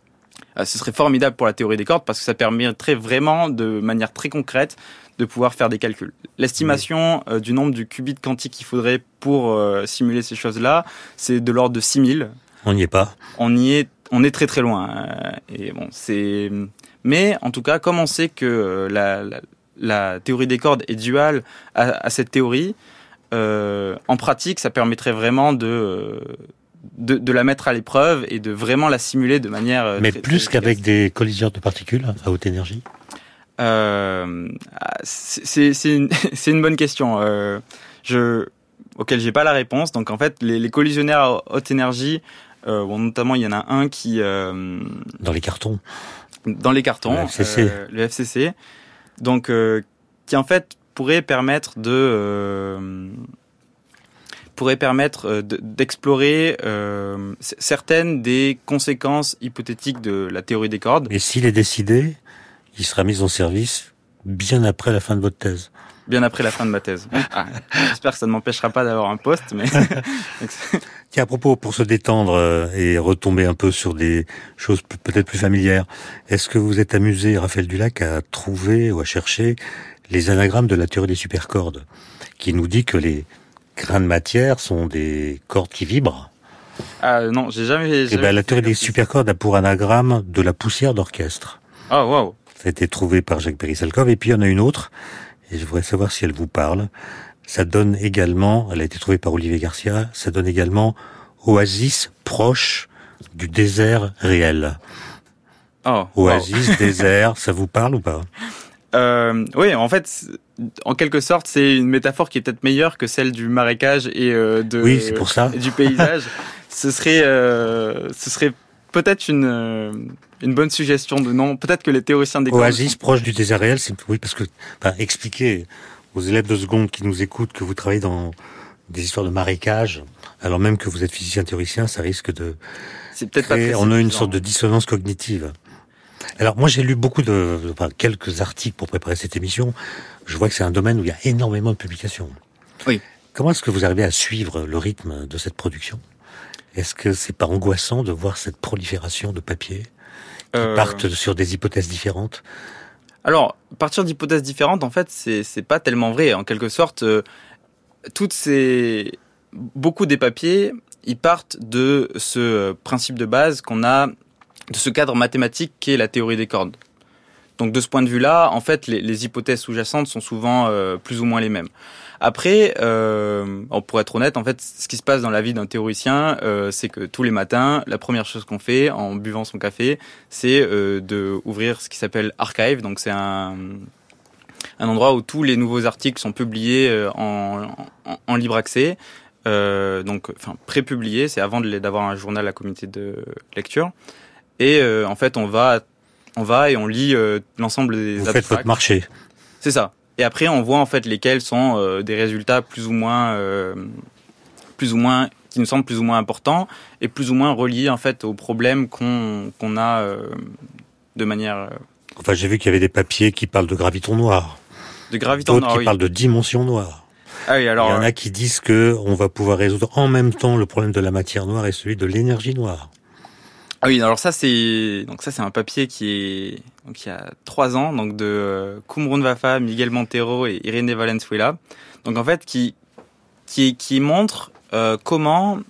ce serait formidable pour la théorie des cordes parce que ça permettrait vraiment, de manière très concrète, de pouvoir faire des calculs. L'estimation euh, du nombre de qubits quantiques qu'il faudrait pour euh, simuler ces choses-là, c'est de l'ordre de six mille. On n'y est pas. On y est, on est très très loin. Euh, et bon, c'est. Mais en tout cas, comme on sait que euh, la, la, la théorie des cordes est duale à, à cette théorie, euh, en pratique, ça permettrait vraiment de euh, De, de la mettre à l'épreuve et de vraiment la simuler de manière... Mais très, plus très qu'avec des colliseurs de particules à haute énergie euh, c'est, c'est, une, c'est une bonne question euh, je, auquel j'ai pas la réponse. Donc en fait, les, les collisionnaires à haute énergie, euh, bon, notamment il y en a un qui... Euh, dans les cartons. Dans les cartons. Le F C C. Euh, le F C C. Donc, euh, qui en fait pourrait permettre de... Euh, pourrait permettre d'explorer euh, certaines des conséquences hypothétiques de la théorie des cordes. Et s'il est décidé, il sera mis en service bien après la fin de votre thèse. Bien après la fin de ma thèse. Ah, j'espère que ça ne m'empêchera pas d'avoir un poste, mais... Tiens, à propos, pour se détendre et retomber un peu sur des choses peut-être plus familières, est-ce que vous êtes amusé, Raphaël Dulac, à trouver ou à chercher les anagrammes de la théorie des supercordes, qui nous dit que les grains de matière sont des cordes qui vibrent? Ah non, j'ai jamais... Et ben, la théorie des supercordes a pour anagramme de la poussière d'orchestre. Ah, oh, waouh. Ça a été trouvé par Jacques Berry-Salkov. Et puis il y en a une autre, et je voudrais savoir si elle vous parle. Ça donne également, elle a été trouvée par Olivier Garcia, ça donne également oasis proche du désert réel. Oh, oasis, wow. Désert, ça vous parle ou pas? Euh, oui, en fait, en quelque sorte, c'est une métaphore qui est peut-être meilleure que celle du marécage et euh, de oui, c'est pour ça. Et du paysage. ce serait, euh, ce serait peut-être une euh, une bonne suggestion de nom. Peut-être que les théoriciens des oasis sont... proche du désert réel, c'est oui parce que enfin, expliquer aux élèves de seconde qui nous écoutent que vous travaillez dans des histoires de marécage, alors même que vous êtes physicien théoricien, ça risque de c'est peut-être créer, pas très on a une suffisant. sorte de dissonance cognitive. Alors moi j'ai lu beaucoup de, de enfin, quelques articles pour préparer cette émission. Je vois que c'est un domaine où il y a énormément de publications. Oui. Comment est-ce que vous arrivez à suivre le rythme de cette production ? Est-ce que c'est pas angoissant de voir cette prolifération de papiers qui Euh, partent sur des hypothèses différentes ? Alors, partir d'hypothèses différentes, en fait, c'est c'est pas tellement vrai. En quelque sorte, euh, toutes ces beaucoup des papiers, ils partent de ce euh, principe de base qu'on a, de ce cadre mathématique qu'est la théorie des cordes. Donc, de ce point de vue-là, en fait, les, les hypothèses sous-jacentes sont souvent euh, plus ou moins les mêmes. Après, euh, pour être honnête, en fait, ce qui se passe dans la vie d'un théoricien, euh, c'est que tous les matins, la première chose qu'on fait en buvant son café, c'est euh, de ouvrir ce qui s'appelle Archive. Donc, c'est un, un endroit où tous les nouveaux articles sont publiés euh, en, en, en libre accès. Euh, donc, enfin, pré-publiés, c'est avant de les, d'avoir un journal à comité de lecture. Et euh, en fait, on va, on va et on lit euh, l'ensemble des Vous abstracts. faites votre marché. C'est ça. Et après, on voit en fait lesquels sont euh, des résultats plus ou moins, euh, plus ou moins, qui nous semblent plus ou moins importants et plus ou moins reliés en fait aux problèmes qu'on qu'on a euh, de manière euh, Enfin, j'ai vu qu'il y avait des papiers qui parlent de graviton noir, de graviton. d'autres Ah, qui oui. parlent de dimension noire. Ah oui, alors Il y en a qui disent que on va pouvoir résoudre en même temps le problème de la matière noire et celui de l'énergie noire. ah oui, alors ça c'est donc ça c'est un papier qui est donc il y a trois ans donc de euh, Kumrun Vafa, Miguel Montero et Irene Valenzuela. Donc en fait qui qui qui montre euh, comment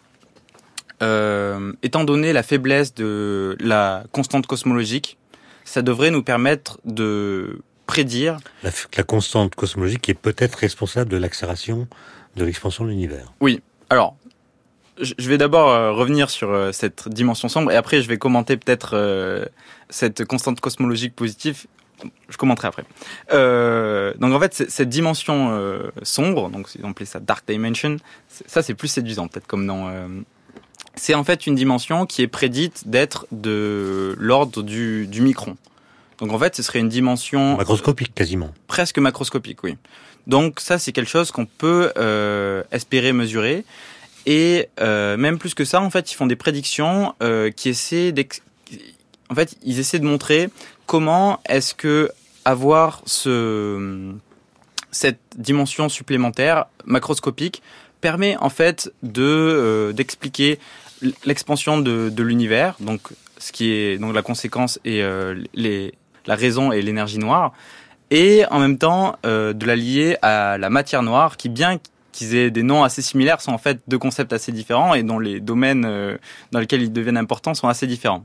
euh, étant donné la faiblesse de la constante cosmologique, ça devrait nous permettre de prédire La, la constante cosmologique qui est peut-être responsable de l'accélération de l'expansion de l'univers. Oui. Alors, je je vais d'abord euh, revenir sur euh, cette dimension sombre et après je vais commenter peut-être euh, cette constante cosmologique positive. Je commenterai après. Euh, donc en fait, c- cette dimension euh, sombre, donc on appelle ça dark dimension, c'est- ça c'est plus séduisant peut-être comme nom. Euh, c'est en fait une dimension qui est prédite d'être de l'ordre du, du micron. Donc en fait, ce serait une dimension Macroscopique quasiment. presque macroscopique, oui. Donc ça, c'est quelque chose qu'on peut euh, espérer mesurer. Et euh, même plus que ça, en fait, ils font des prédictions euh, qui essaient d'ex... En fait, ils essaient de montrer comment est-ce que avoir ce cette dimension supplémentaire macroscopique permet en fait de euh, d'expliquer l'expansion de, de l'univers, donc ce qui est donc la conséquence et euh, les la raison et l'énergie noire, et en même temps euh, de la lier à la matière noire, qui bien qu'ils aient des noms assez similaires, sont en fait deux concepts assez différents et dont les domaines euh, dans lesquels ils deviennent importants sont assez différents.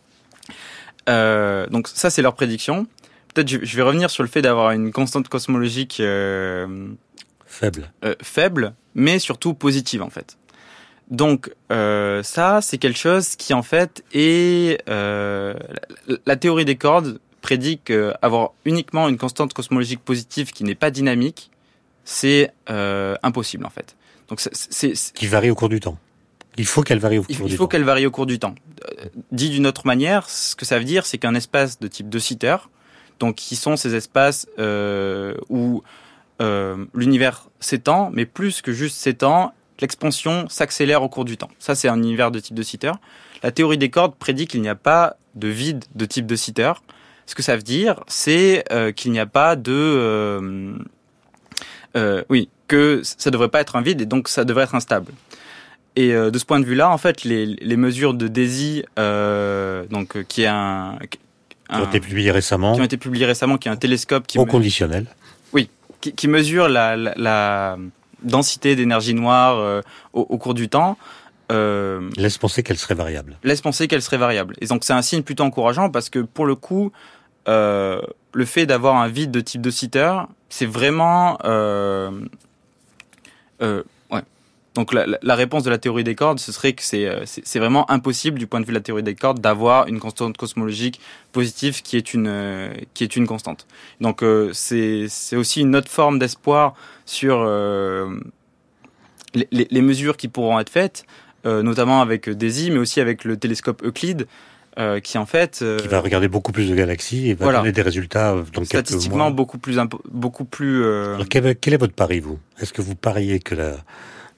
Euh, donc ça, c'est leur prédiction. Peut-être je, je vais revenir sur le fait d'avoir une constante cosmologique euh, Faible. euh, faible, mais surtout positive en fait. Donc euh, ça, c'est quelque chose qui en fait est euh, la, la théorie des cordes prédit qu'avoir uniquement une constante cosmologique positive qui n'est pas dynamique, c'est euh, impossible en fait. Donc c'est, c'est, c'est Qui varie au cours du temps. Il faut qu'elle varie au cours il, du il temps. faut qu'elle varie au cours du temps. Euh, dit d'une autre manière, ce que ça veut dire, c'est qu'un espace de type de Sitter, donc qui sont ces espaces euh, où euh, l'univers s'étend, mais plus que juste s'étend, l'expansion s'accélère au cours du temps. Ça, c'est un univers de type de Sitter. La théorie des cordes prédit qu'il n'y a pas de vide de type de Sitter. Ce que ça veut dire, c'est euh, qu'il n'y a pas de... Euh, euh, oui, que ça devrait pas être un vide et donc ça devrait être instable. Et euh, de ce point de vue-là, en fait, les, les mesures de DESI, euh, donc euh, qui est un, Qui ont été publiés récemment. qui ont été publiées récemment, qui est un télescope qui Au me- conditionnel. oui, qui, qui mesure la, la, la densité d'énergie noire euh, au, au cours du temps, euh, Laisse penser qu'elle serait variable. laisse penser qu'elle serait variable. Et donc c'est un signe plutôt encourageant parce que pour le coup, euh, le fait d'avoir un vide de type de Sitter, c'est vraiment euh, euh, ouais. Donc la, la- la réponse de la théorie des cordes, ce serait que c'est, euh, c'est c'est vraiment impossible du point de vue de la théorie des cordes d'avoir une constante cosmologique positive qui est une euh, qui est une constante. Donc euh, c'est c'est aussi une autre forme d'espoir sur euh, les, les, les mesures qui pourront être faites, euh, notamment avec DESI, mais aussi avec le télescope Euclide, euh, qui en fait euh, Qui va regarder beaucoup plus de galaxies et va voilà. donner des résultats dans quelques statistiquement mois. beaucoup plus impo- beaucoup plus euh, Alors, quel, quel est votre pari, vous? Est-ce que vous pariez que la,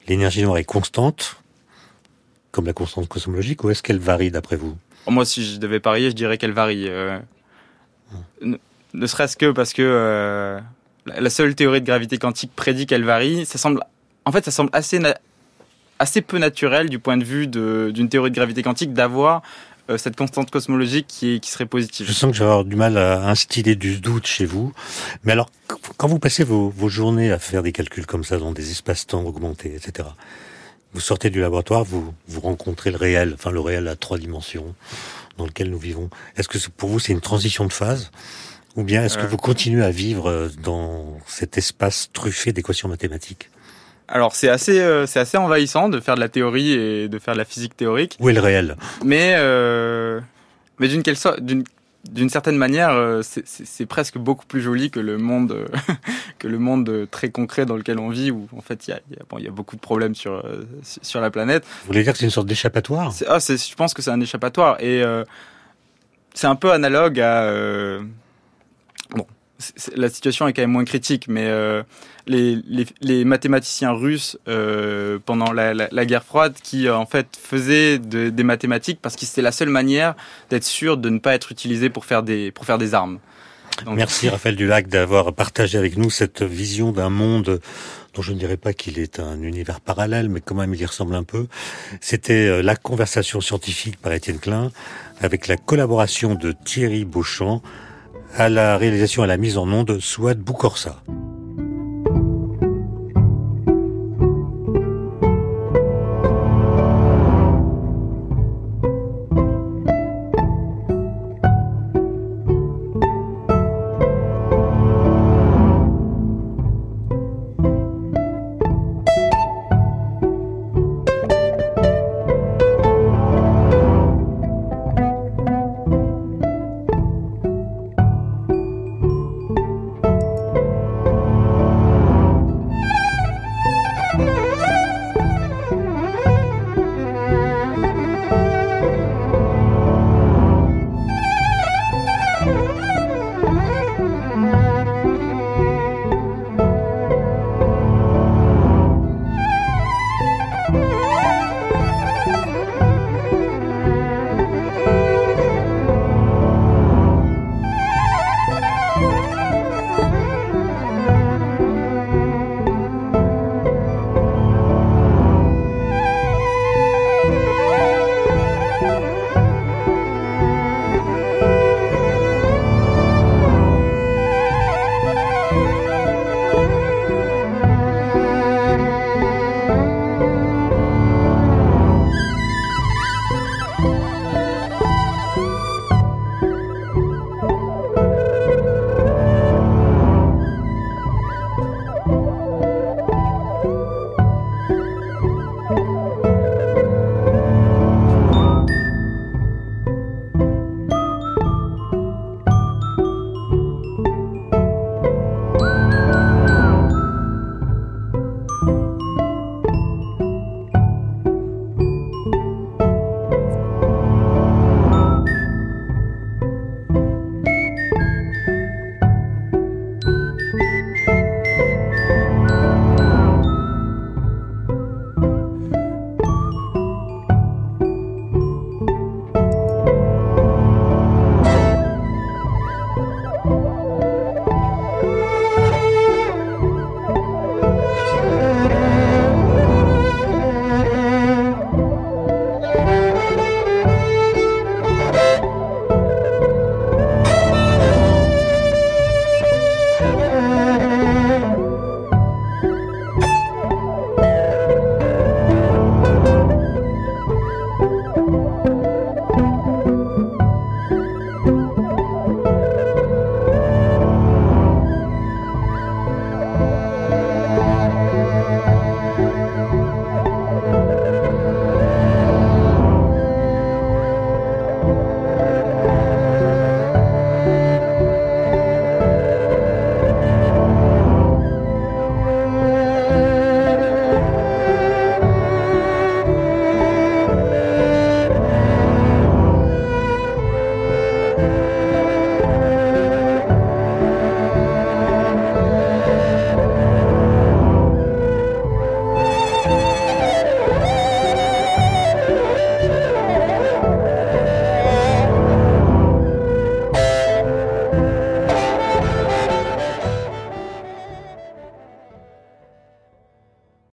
l'énergie noire est constante, comme la constante cosmologique, ou est-ce qu'elle varie d'après vous? Moi, si je devais parier, je dirais qu'elle varie. Euh, ne, ne serait-ce que parce que euh, la seule théorie de gravité quantique prédit qu'elle varie. Ça semble, en fait, ça semble assez, na- assez peu naturel du point de vue de, d'une théorie de gravité quantique d'avoir euh, cette constante cosmologique qui, est, qui serait positive. Je sens que je vais avoir du mal à instiller du doute chez vous. Mais alors, quand vous passez vos, vos journées à faire des calculs comme ça dans des espaces-temps augmentés, et cetera, vous sortez du laboratoire, vous, vous rencontrez le réel, enfin le réel à trois dimensions dans lequel nous vivons. Est-ce que pour vous c'est une transition de phase? Ou bien est-ce que euh... vous continuez à vivre dans cet espace truffé d'équations mathématiques? Alors c'est assez, euh, c'est assez envahissant de faire de la théorie et de faire de la physique théorique. Où est le réel? Mais, euh, mais d'une, quelle sorte, d'une, d'une certaine manière, euh, c'est, c'est, c'est presque beaucoup plus joli que le monde, euh, que le monde très concret dans lequel on vit, où en fait il y a, y a, bon, y a beaucoup de problèmes sur, euh, sur la planète. Vous voulez dire que c'est une sorte d'échappatoire? c'est, ah, c'est, Je pense que c'est un échappatoire. Et euh, c'est un peu analogue à... Euh, bon, c'est, la situation est quand même moins critique, mais... Euh, Les, les, les mathématiciens russes euh, pendant la, la, la guerre froide qui euh, en fait faisaient de, des mathématiques parce que c'était la seule manière d'être sûr de ne pas être utilisé pour faire des, pour faire des armes. Donc... Merci Raphaël Dulac d'avoir partagé avec nous cette vision d'un monde dont je ne dirais pas qu'il est un univers parallèle, mais quand même il y ressemble un peu. C'était la conversation scientifique par Étienne Klein avec la collaboration de Thierry Beauchamp à la réalisation et à la mise en onde Souad Boukorsa.